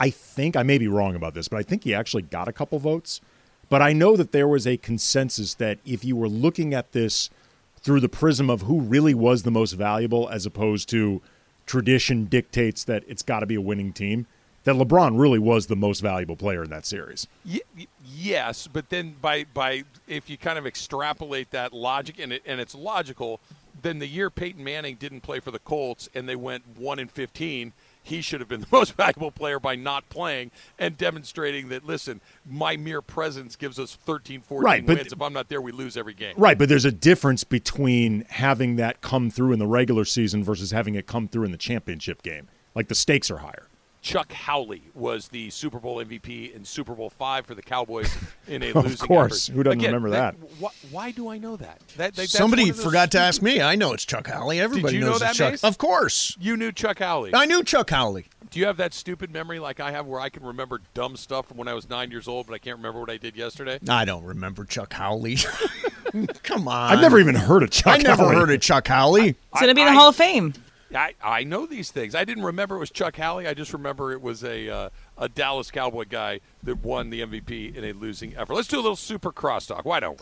I may be wrong about this, but I think he actually got a couple votes. But I know that there was a consensus that if you were looking at this through the prism of who really was the most valuable as opposed to tradition dictates that it's got to be a winning team, that LeBron really was the most valuable player in that series. Yes, but then by if you kind of extrapolate that logic, and it's logical, then the year Peyton Manning didn't play for the Colts and they went 1-15, he should have been the most valuable player by not playing and demonstrating that, listen, my mere presence gives us 13, 14 wins. If I'm not there, we lose every game. Right, but there's a difference between having that come through in the regular season versus having it come through in the championship game. Like, the stakes are higher. Chuck Howley was the Super Bowl MVP in Super Bowl V for the Cowboys in a losing effort. Of course. Who doesn't remember that? Why do I know that? Somebody forgot to ask me. I know it's Chuck Howley. Everybody knows it's Chuck. Mace? Of course. You knew Chuck Howley. I knew Chuck Howley. Do you have that stupid memory like I have where I can remember dumb stuff from when I was 9 years old, but I can't remember what I did yesterday? I don't remember Chuck Howley. Come on. I've never even heard of Chuck Howley. I never heard of Chuck Howley. It's going to be in the Hall of Fame. I know these things. I didn't remember it was Chuck Howley. I just remember it was a Dallas Cowboy guy that won the MVP in a losing effort. Let's do a little super crosstalk. Why don't we?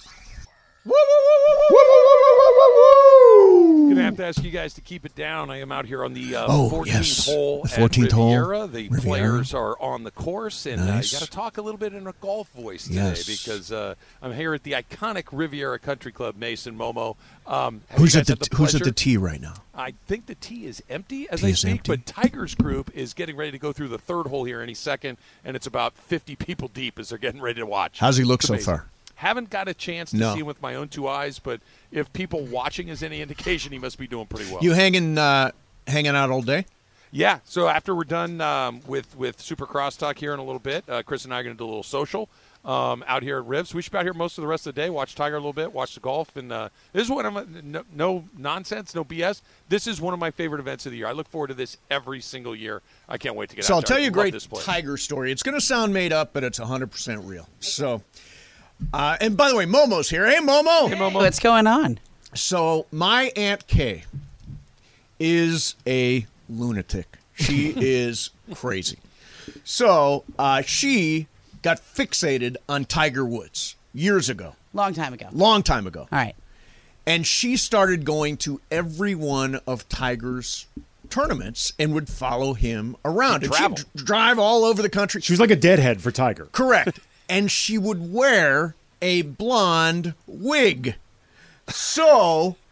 Going to have to ask you guys to keep it down. I am out here on the 14th hole at Riviera. The players are on the course, and you got to talk a little bit in a golf voice today because I'm here at the iconic Riviera Country Club, Mason Momo. Who's at the tee right now? I think the tee is empty as I speak, but Tiger's group is getting ready to go through the third hole here any second, and it's about 50 people deep as they're getting ready to watch. How's he look so far? Haven't got a chance to see him with my own 2 eyes, but if people watching is any indication, he must be doing pretty well. You hanging out all day? Yeah. So after we're done with Super Crosstalk here in a little bit, Chris and I are going to do a little social out here at Rivs. We should be out here most of the rest of the day, watch Tiger a little bit, watch the golf. And this is one of no nonsense, no BS. This is one of my favorite events of the year. I look forward to this every single year. I can't wait to get out there. So I'll tell you a great Tiger story. It's going to sound made up, but it's 100% real. So... and by the way, Momo's here. Hey, Momo. Hey, Momo. What's going on? So my Aunt Kay is a lunatic. She is crazy. So she got fixated on Tiger Woods years ago. Long time ago. All right. And she started going to every one of Tiger's tournaments and would follow him around. And she'd drive all over the country. She was like a deadhead for Tiger. Correct. And she would wear a blonde wig. So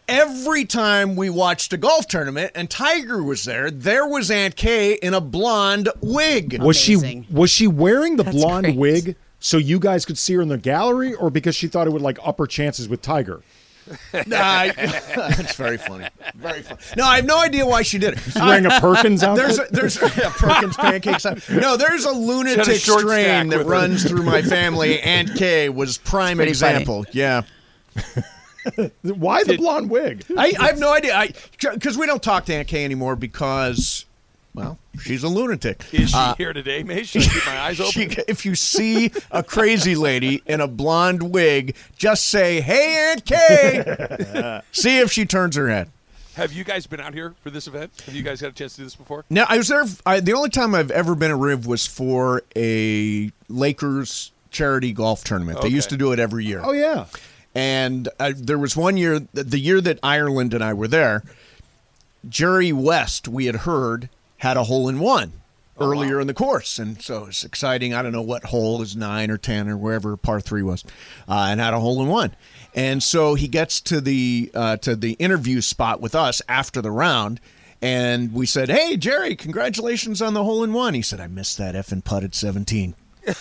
every time we watched a golf tournament and Tiger was there was Aunt Kay in a blonde wig. Was Amazing. she wearing the That's blonde great. wig so you guys could see her in the gallery, or because she thought it would like up her chances with Tiger? That's very funny. Very funny. No, I have no idea why she did it. She's wearing a Perkins outfit. There's Perkins pancakes. No, there's a lunatic short strain stack that with her. runs through my family. Aunt Kay was prime pretty example. Yeah. Why the blonde wig? I have no idea. Because we don't talk to Aunt Kay anymore because, well, she's a lunatic. Is she here today, Mace? Should I keep my eyes open? If you see a crazy lady in a blonde wig, just say, "Hey, Aunt Kay." See if she turns her head. Have you guys been out here for this event? Have you guys had a chance to do this before? Now, I was there. The only time I've ever been at Riv was for a Lakers charity golf tournament. They Okay. used to do it every year. Oh yeah. And there was one year, the year that Ireland and I were there, Jerry West, we had heard, had a hole-in-one earlier in the course. And so it's exciting. I don't know what hole is 9 or 10 or wherever par 3 was, and had a hole-in-one. And so he gets to the interview spot with us after the round, and we said, "Hey, Jerry, congratulations on the hole-in-one." He said, "I missed that effing putt at 17."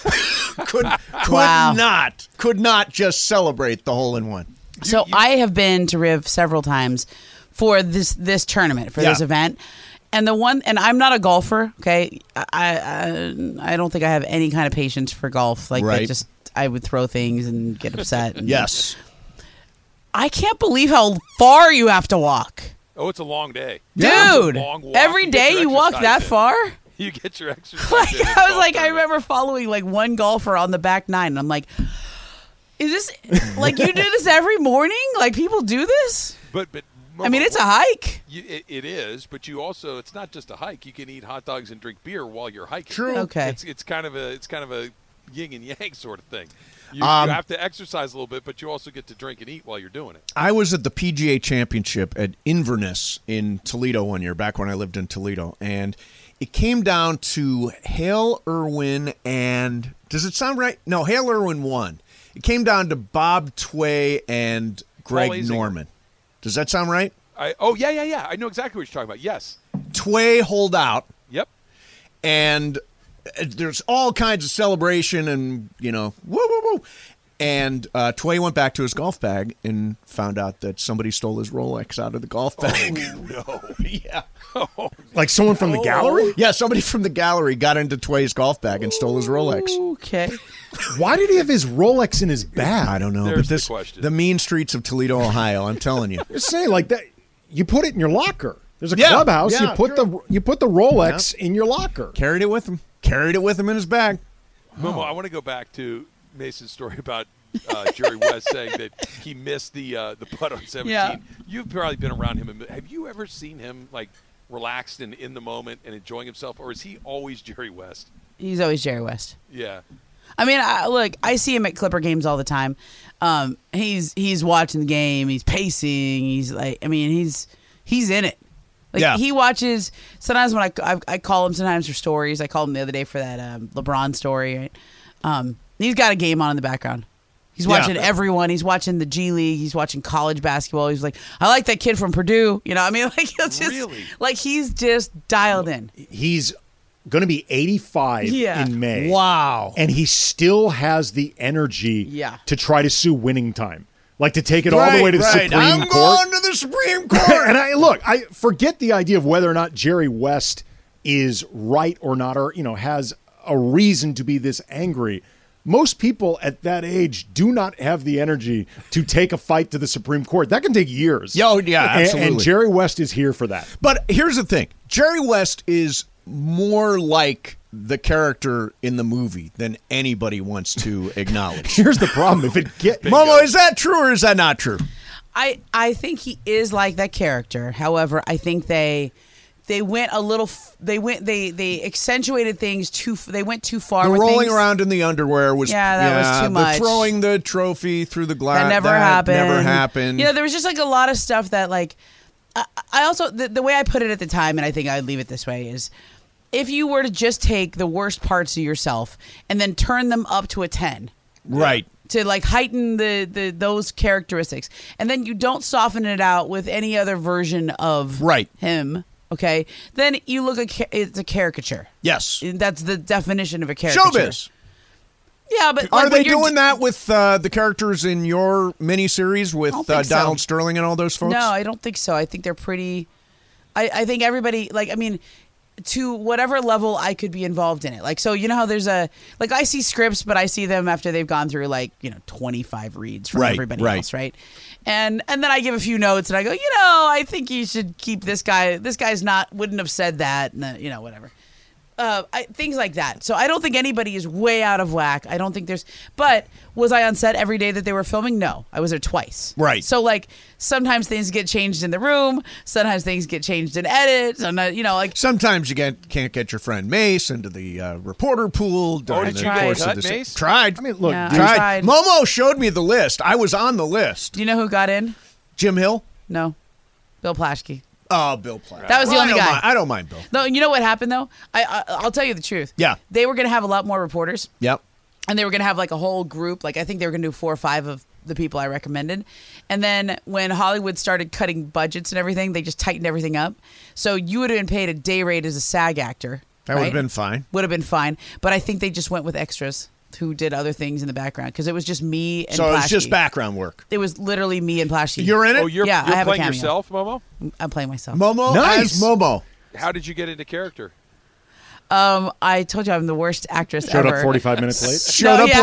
Wow. Could not just celebrate the hole-in-one. So I have been to Riv several times for this tournament, for this Yeah. event. And I'm not a golfer, okay? I don't think I have any kind of patience for golf. Like, Right. I would throw things and get upset. And Yes. I can't believe how far you have to walk. Oh, it's a long day. Dude, It's a long walk. every You get day your you walk exercise that in. far? You get your exercise Like, in. I was like, I remember following like one golfer on the back 9, and I'm like, is this, like, you do this every morning? Like, people do this? But I mean, it's a hike. It is, but you also, it's not just a hike. You can eat hot dogs and drink beer while you're hiking. True. Okay. It's kind of a yin and yang sort of thing. You have to exercise a little bit, but you also get to drink and eat while you're doing it. I was at the PGA Championship at Inverness in Toledo one year, back when I lived in Toledo, and it came down to Hale Irwin and, does it sound right? No, Hale Irwin won. It came down to Bob Tway and Greg Azinger. Norman. Does that sound right? Yeah. I know exactly what you're talking about. Yes. Tway holed out, Yep. and there's all kinds of celebration and, woo, woo, woo. And Tway went back to his golf bag and found out that somebody stole his Rolex out of the golf bag. No. Yeah. Like someone from the gallery? Yeah, somebody from the gallery got into Tway's golf bag and stole his Rolex. Okay. Why did he have his Rolex in his bag? I don't know, There's but the question. the mean streets of Toledo, Ohio, I'm telling you. Just say like that. You put it in your locker. There's a Yeah, clubhouse. yeah, you put the Rolex in your locker. Carried it with him. Carried it with him in his bag. Momo, I want to go back to Mason's story about Jerry West saying that he missed the putt on 17. Yeah. You've probably been around him. Have you ever seen him like relaxed and in the moment and enjoying himself, or is he always Jerry West? He's always Jerry West. Yeah. I mean, look, I see him at Clipper games all the time. He's watching the game. He's pacing. He's like, I mean, he's in it. Like, Yeah. he watches. Sometimes when I call him sometimes for stories. I called him the other day for that LeBron story. Right? He's got a game on in the background. He's watching everyone. He's watching the G League. He's watching college basketball. He's like, I like that kid from Purdue. You know, I mean, like, he'll just Really? like he's just dialed in. He's going to be 85 Yeah. in May. Wow. And he still has the energy Yeah. to try to sue winning time. Like to take it all the way to the Supreme I'm Court. going to the Supreme Court. And I forget the idea of whether or not Jerry West is right or not, or has a reason to be this angry. Most people at that age do not have the energy to take a fight to the Supreme Court. That can take years. Yeah, absolutely. And Jerry West is here for that. But here's the thing. Jerry West is more like the character in the movie than anybody wants to acknowledge. Here's the problem: if it get Momo, is that true or is that not true? I think he is like that character. However, I think they went a little. They accentuated things too. They went too far. The with rolling things. around in the underwear was That was too much. The throwing the trophy through the glass That never happened. Never happened. You know, there was just like a lot of stuff that like. I also the way I put it at the time, and I think I'd leave it this way is, if you were to just take the worst parts of yourself and then turn them up to a 10. Right. to like heighten the those characteristics, and then you don't soften it out with any other version of him. Okay, then you look it's a caricature. Yes, that's the definition of a caricature. Showbiz. Yeah, but are they doing that with the characters in your miniseries with Donald Sterling and all those folks? No, I don't think so. I think they're pretty. I think everybody to whatever level I could be involved in it. Like, so you know how there's I see scripts, but I see them after they've gone through 25 reads from everybody else, right? And then I give a few notes and I go, I think you should keep this guy. This guy's wouldn't have said that, and whatever. Things like that. So I don't think anybody is way out of whack. I don't think there's. But was I on set every day that they were filming? No, I was there twice. Right. So sometimes things get changed in the room. Sometimes things get changed in edit. Sometimes you can't get your friend Mace into the reporter pool during the course of the Mace? Tried. I mean, look, tried. Momo showed me the list. I was on the list. Do you know who got in? Jim Hill? No, Bill Plaschke. Oh, Bill Platt. That was the only guy. I don't mind Bill. No, you know what happened though? I'll tell you the truth. Yeah. They were going to have a lot more reporters. Yep. And they were going to have a whole group. I think they were going to do 4 or 5 of the people I recommended. And then when Hollywood started cutting budgets and everything, they just tightened everything up. So you would have been paid a day rate as a SAG actor. That would have been fine. Would have been fine. But I think they just went with extras who did other things in the background because it was just me and So Plaschke. it was just background work. It was literally me and Plaschke. You're in it? Oh, you're I have a playing cameo. yourself, Momo? I'm playing myself. Momo as Momo. How did you get into character? I told you I'm the worst actress Showed ever. up 45 minutes late. Showed up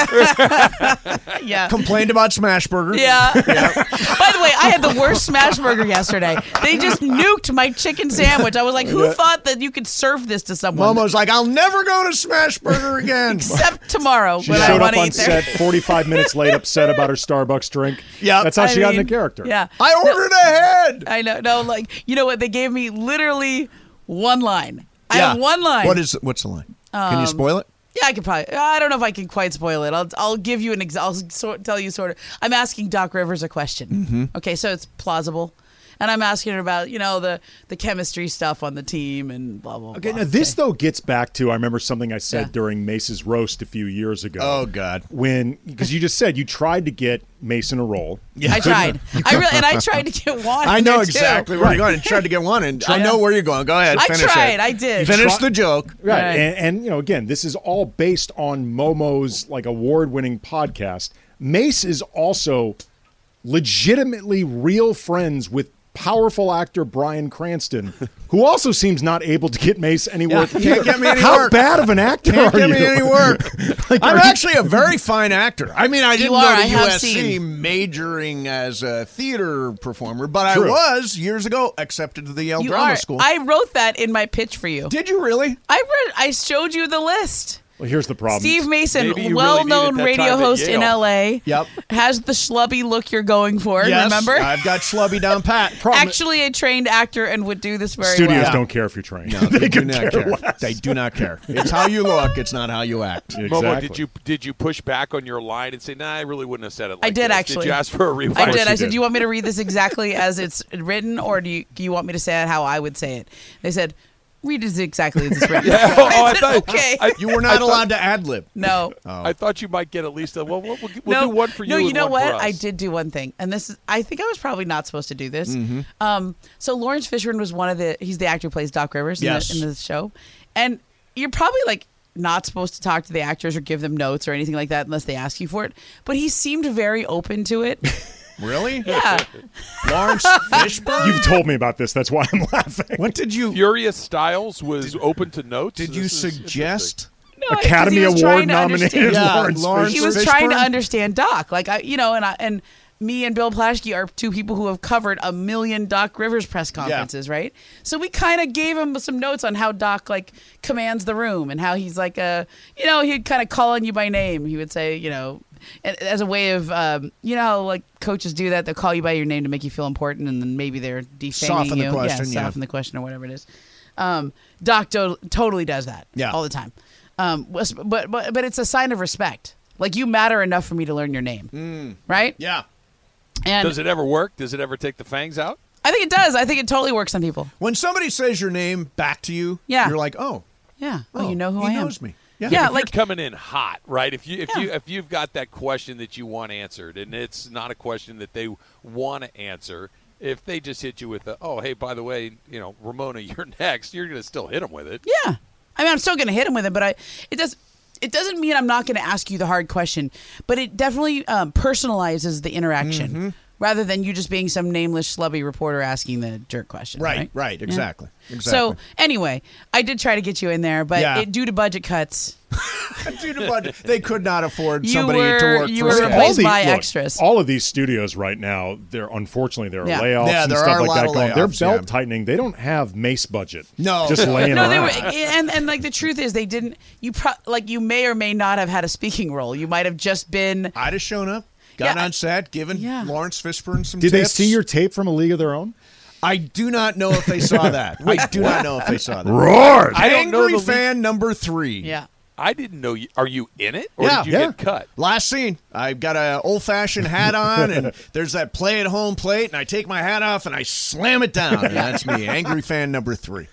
late. Yeah. Complained about Smashburger. Yeah. By the way, I had the worst Smashburger yesterday. They just nuked my chicken sandwich. I was like, who thought that you could serve this to someone? Momo's like, I'll never go to Smashburger again. Except tomorrow She when I showed want up to on eat there. set 45 minutes late, upset about her Starbucks drink. Yeah, that's how she got into character. Yeah. I ordered ahead. I know. No, you know what? They gave me literally one line. I have one line. What's the line? Can you spoil it? Yeah, I could probably. I don't know if I can quite spoil it. I'll give you I'll tell you sort of. I'm asking Doc Rivers a question. Mm-hmm. Okay, so it's plausible, and I'm asking her about the chemistry stuff on the team and blah blah. Okay, blah. now this though gets back to I remember something I said during Mace's roast a few years ago. Oh God! Because you just said you tried to get Mason a role. Yeah, I tried. I tried to get Juan. I know there, exactly too. where you're going. Tried to get one, and I know where you're going. Go ahead. Finish I tried. it. I did. Finish the joke. Right. Right. And again, this is all based on Momo's award-winning podcast. Mace is also legitimately real friends with powerful actor Bryan Cranston, who also seems not able to get Mace any work. Can't get me any How work. bad of an actor Can't are get you? me any work. I'm actually a very fine actor. I mean, I didn't are, go to I have USC seen. majoring as a theater performer, but True. I was years ago accepted to the Yale You Drama are. School. I wrote that in my pitch for you. Did you really? I showed you the list. Well, here's the problem. Steve Mason, Maybe you really well-known needed that radio time at host in Yale. LA. Yep. Has the schlubby look you're going for, Yes, remember? I've got Schlubby down pat. Actually a trained actor and would do this very Studios well. don't care if you're trained. No, they do could not care. less. They do not care. It's how you look. It's not how you act. Exactly. Momo, did you push back on your line and say, nah, I really wouldn't have said it like I did this? actually. Did you ask for a rewind? I did. I you said, did. do you want me to read this exactly as it's written, or do you want me to say it how I would say it? They said, read it exactly as it's written. I said, okay. You were not allowed to ad-lib. No. I thought you might get at least we'll No, do one for you. No, you and know one for what? us. I did do one thing, and this is. I think I was probably not supposed to do this. Mm-hmm. So Lawrence Fishburne was he's the actor who plays Doc Rivers Yes. in the show, and you're probably not supposed to talk to the actors or give them notes or anything like that unless they ask you for it. But he seemed very open to it. Really? Yeah. Lawrence Fishburne? You've told me about this. That's why I'm laughing. What did you Furious Styles was open to notes. did you This is suggest? No, 'cause Academy he was trying Award to nominated understand- Yeah, Lawrence Lawrence He Fishburne. was trying to Fishburne? understand Doc, and me and Bill Plaschke are two people who have covered 1 million Doc Rivers press conferences, right? So we kind of gave him some notes on how Doc commands the room and how he's he'd kind of call on you by name. He would say, as a way of, how coaches do that. They'll call you by your name to make you feel important, and then maybe they're defaming Soften the you. question, yeah. Soften the question or whatever it is. Doc totally does that all the time. But it's a sign of respect. You matter enough for me to learn your name, right? Yeah. And Does it ever work? Does it ever take the fangs out? I think it does. I think it totally works on people. When somebody says your name back to you, Yeah. you're like, oh, Yeah. Oh, you know who I am. He knows me. Yeah, If you're like coming in hot, right? If you've got that question that you want answered, and it's not a question that they want to answer, if they just hit you with oh, hey, by the way, Ramona, you're next, you're going to still hit them with it. yeah. I mean, I'm still going to hit him with it, but it doesn't mean I'm not going to ask you the hard question, but it definitely personalizes the interaction rather than you just being some nameless schlubby reporter asking the jerk question. Right, exactly. So anyway, I did try to get you in there, but due to budget cuts, Due to budget, they could not afford You somebody were- to work you for were scale. replaced by extras. All of these studios right now, unfortunately there are Yeah. layoffs Yeah, and there stuff are a like lot that of going. They're layoffs, belt yeah. tightening. They don't have Mace budget. No. just laying no, around. they were, and like the truth is, they didn't. You may or may not have had a speaking role. You might have just been. I'd have shown up, got Yeah, on set, given yeah. Lawrence Fishburne some Did they tips. see your tape from A League of Their Own? I do not know if they saw that. I do not know if they saw that. Roar! I don't know Angry the fan number 3. Yeah. I didn't know you. Are you in it, or Yeah, did you yeah. get cut? Last scene, I've got an old-fashioned hat on, and there's that play-at-home plate, and I take my hat off, and I slam it down. And that's me, angry fan number 3.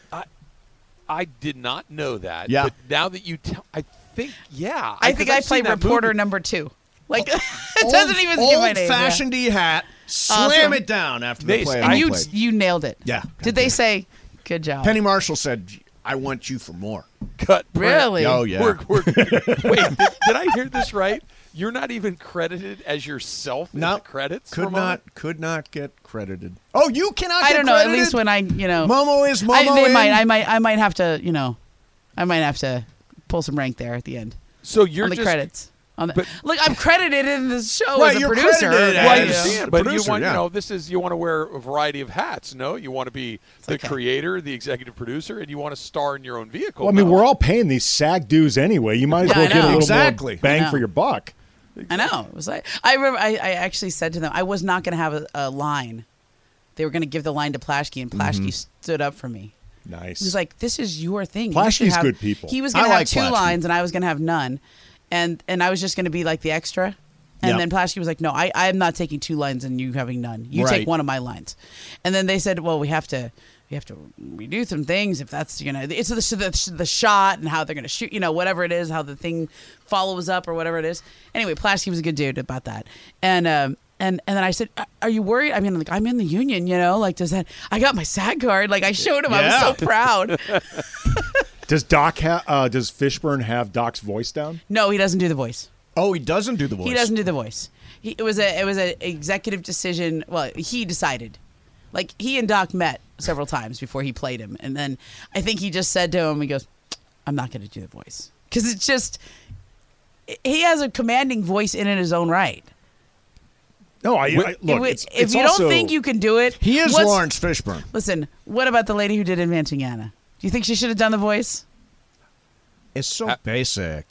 I did not know that. Yeah. But now that you tell, I think, yeah. I think I played reporter number 2. Like it doesn't even give my name. Old-fashioned hat, slam Awesome. it down after Nice. the play. And plate. you nailed it. Yeah. Did they say, "Good job"? Penny Marshall said, "I want you for more." cut. Really? Oh yeah. Wait, did I hear this right? You're not even credited as yourself in No, the credits? could Ramona? not get credited. Oh, you cannot. I get don't know. credited? At least when Momo is Momo. I might have to. I might have to pull some rank there at the end So you're on the just, credits. but- Look, I'm credited in the show Right, as a you're producer. credited Well, I as- understand, but producer, you want, yeah. this is you want to wear a variety of hats. No, you want to be the okay. creator, the executive producer, and you want to star in your own vehicle. Well, I mean, No. we're all paying these SAG dues anyway. You might as Yeah, well I get a know. little Exactly. more bang I for know. your buck. I know. It was like I remember. I actually said to them, I was not going to have a line. They were going to give the line to Plashke, and Plashke stood up for me. Nice. He was like, "This is your thing. You should Plashke's have-" good people. He was going to I have like 2 Plashke. lines, and I was going to have none, and I was just going to be like the extra. And Yep. then Plashke was like, "No, I'm not taking 2 lines and you having none. You Right. take one of my lines." And then they said, "Well, we have to redo some things if that's it's the shot and how they're going to shoot, whatever it is, how the thing follows up or whatever it is." Anyway, Plashke was a good dude about that, and then I said, "Are you worried? I mean, like I'm in the union, like does that? I got my SAG card. Like I showed him. I was Yeah. so proud." Does does Fishburne have Doc's voice down? No, he doesn't do the voice. Oh, he doesn't do the voice. He doesn't do the voice. It was a executive decision. Well, he decided. Like he and Doc met several times before he played him, and then I think he just said to him, he goes, "I'm not going to do the voice," because it's just he has a commanding voice in his own right. No, look. If it's you also, don't think you can do it, He is what's- Lawrence Fishburne. Listen, what about the lady who did Inventing-Anna? Do you think she should have done the voice? It's so basic.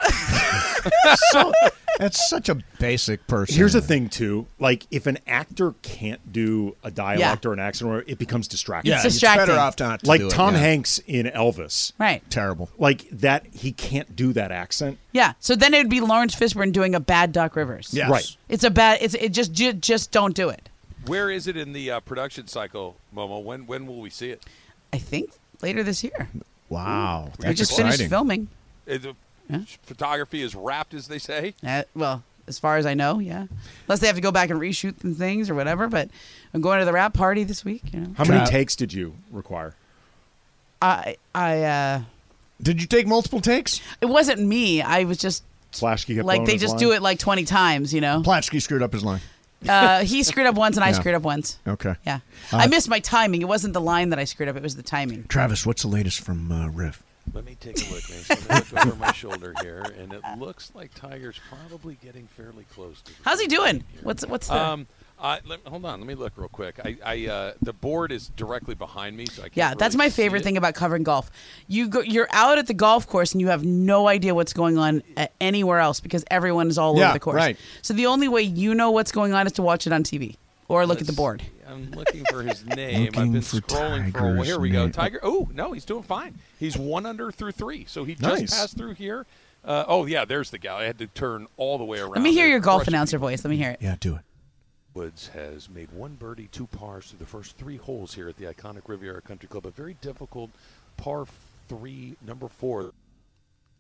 That's such a basic person. Here's the thing, too. Like, if an actor can't do a dialect or an accent, it becomes distracting. Yeah, It's it's distracting. better off not to Like do it, Tom yeah. Hanks in Elvis. Right. Terrible. Like that, he can't do that accent. Yeah. So then it would be Lawrence Fishburne doing a bad Doc Rivers. Yes. Right. It's a bad. It just don't do it. Where is it in the production cycle, Momo? When will we see it? I think later this year. Wow. We That's just exciting. finished filming. Photography is wrapped, as they say. Well, as far as I know, yeah. Unless they have to go back and reshoot some things or whatever. But I'm going to the wrap party this week. How many takes did you require? I Did you take multiple takes? it wasn't me. I was just Flashkey kept like blowing they his just line? do it like 20 times. Platsky screwed up his line. He screwed up once and I Yeah. screwed up once. Okay. Yeah. I missed my timing. It wasn't the line that I screwed up. It was the timing. Travis, what's the latest from Riff? Let me take a look, Mason. Let me look over my shoulder here, and it looks like Tiger's probably getting fairly close to. How's he doing? What's the? Hold on. Let me look real quick. The board is directly behind me, so I can't. Yeah, that's really my see favorite it. thing about covering golf. You're out at the golf course and you have no idea what's going on anywhere else because everyone is all Yeah, over the course. right. So the only way you know what's going on is to watch it on TV or look at the Let's board. see. I'm looking for his name. I've Looking been for scrolling for a while. Tiger's Here we go. name. Tiger. Oh no, he's doing fine. He's 1 under through 3, so he just Nice. passed through here. Oh yeah, there's the guy. I had to turn all the way around. Let me hear there. your golf Crushing announcer people. voice. Let me hear it. Yeah, do it. Woods has made 1 birdie, 2 pars through the first 3 holes here at the iconic Riviera Country Club. A very difficult par 3, number 4.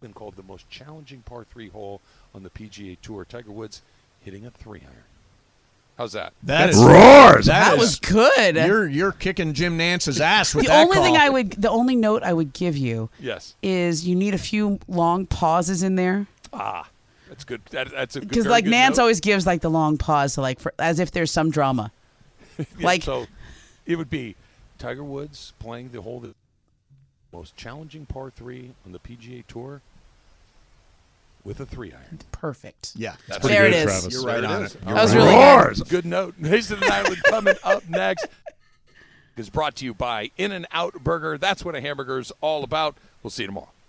been called the most challenging par 3 hole on the PGA Tour. Tiger Woods hitting a 3-iron. How's that? That roars. That was good. You're kicking Jim Nance's ass with The that only call. thing the only note I would give you Yes. is you need a few long pauses in there. That's good. That's a good. Because very like good Nance note. always gives like the long pause, like as if there's some drama. Yeah, like so, it would be Tiger Woods playing the hole that most challenging par 3 on the PGA Tour with a 3-iron. perfect. Yeah, Pretty There good, it is. Travis. You're right There it on is. it. All That was right. really good. Good note. Mason and Ireland coming up next is brought to you by In-N-Out Burger. That's what a hamburger is all about. We'll see you tomorrow.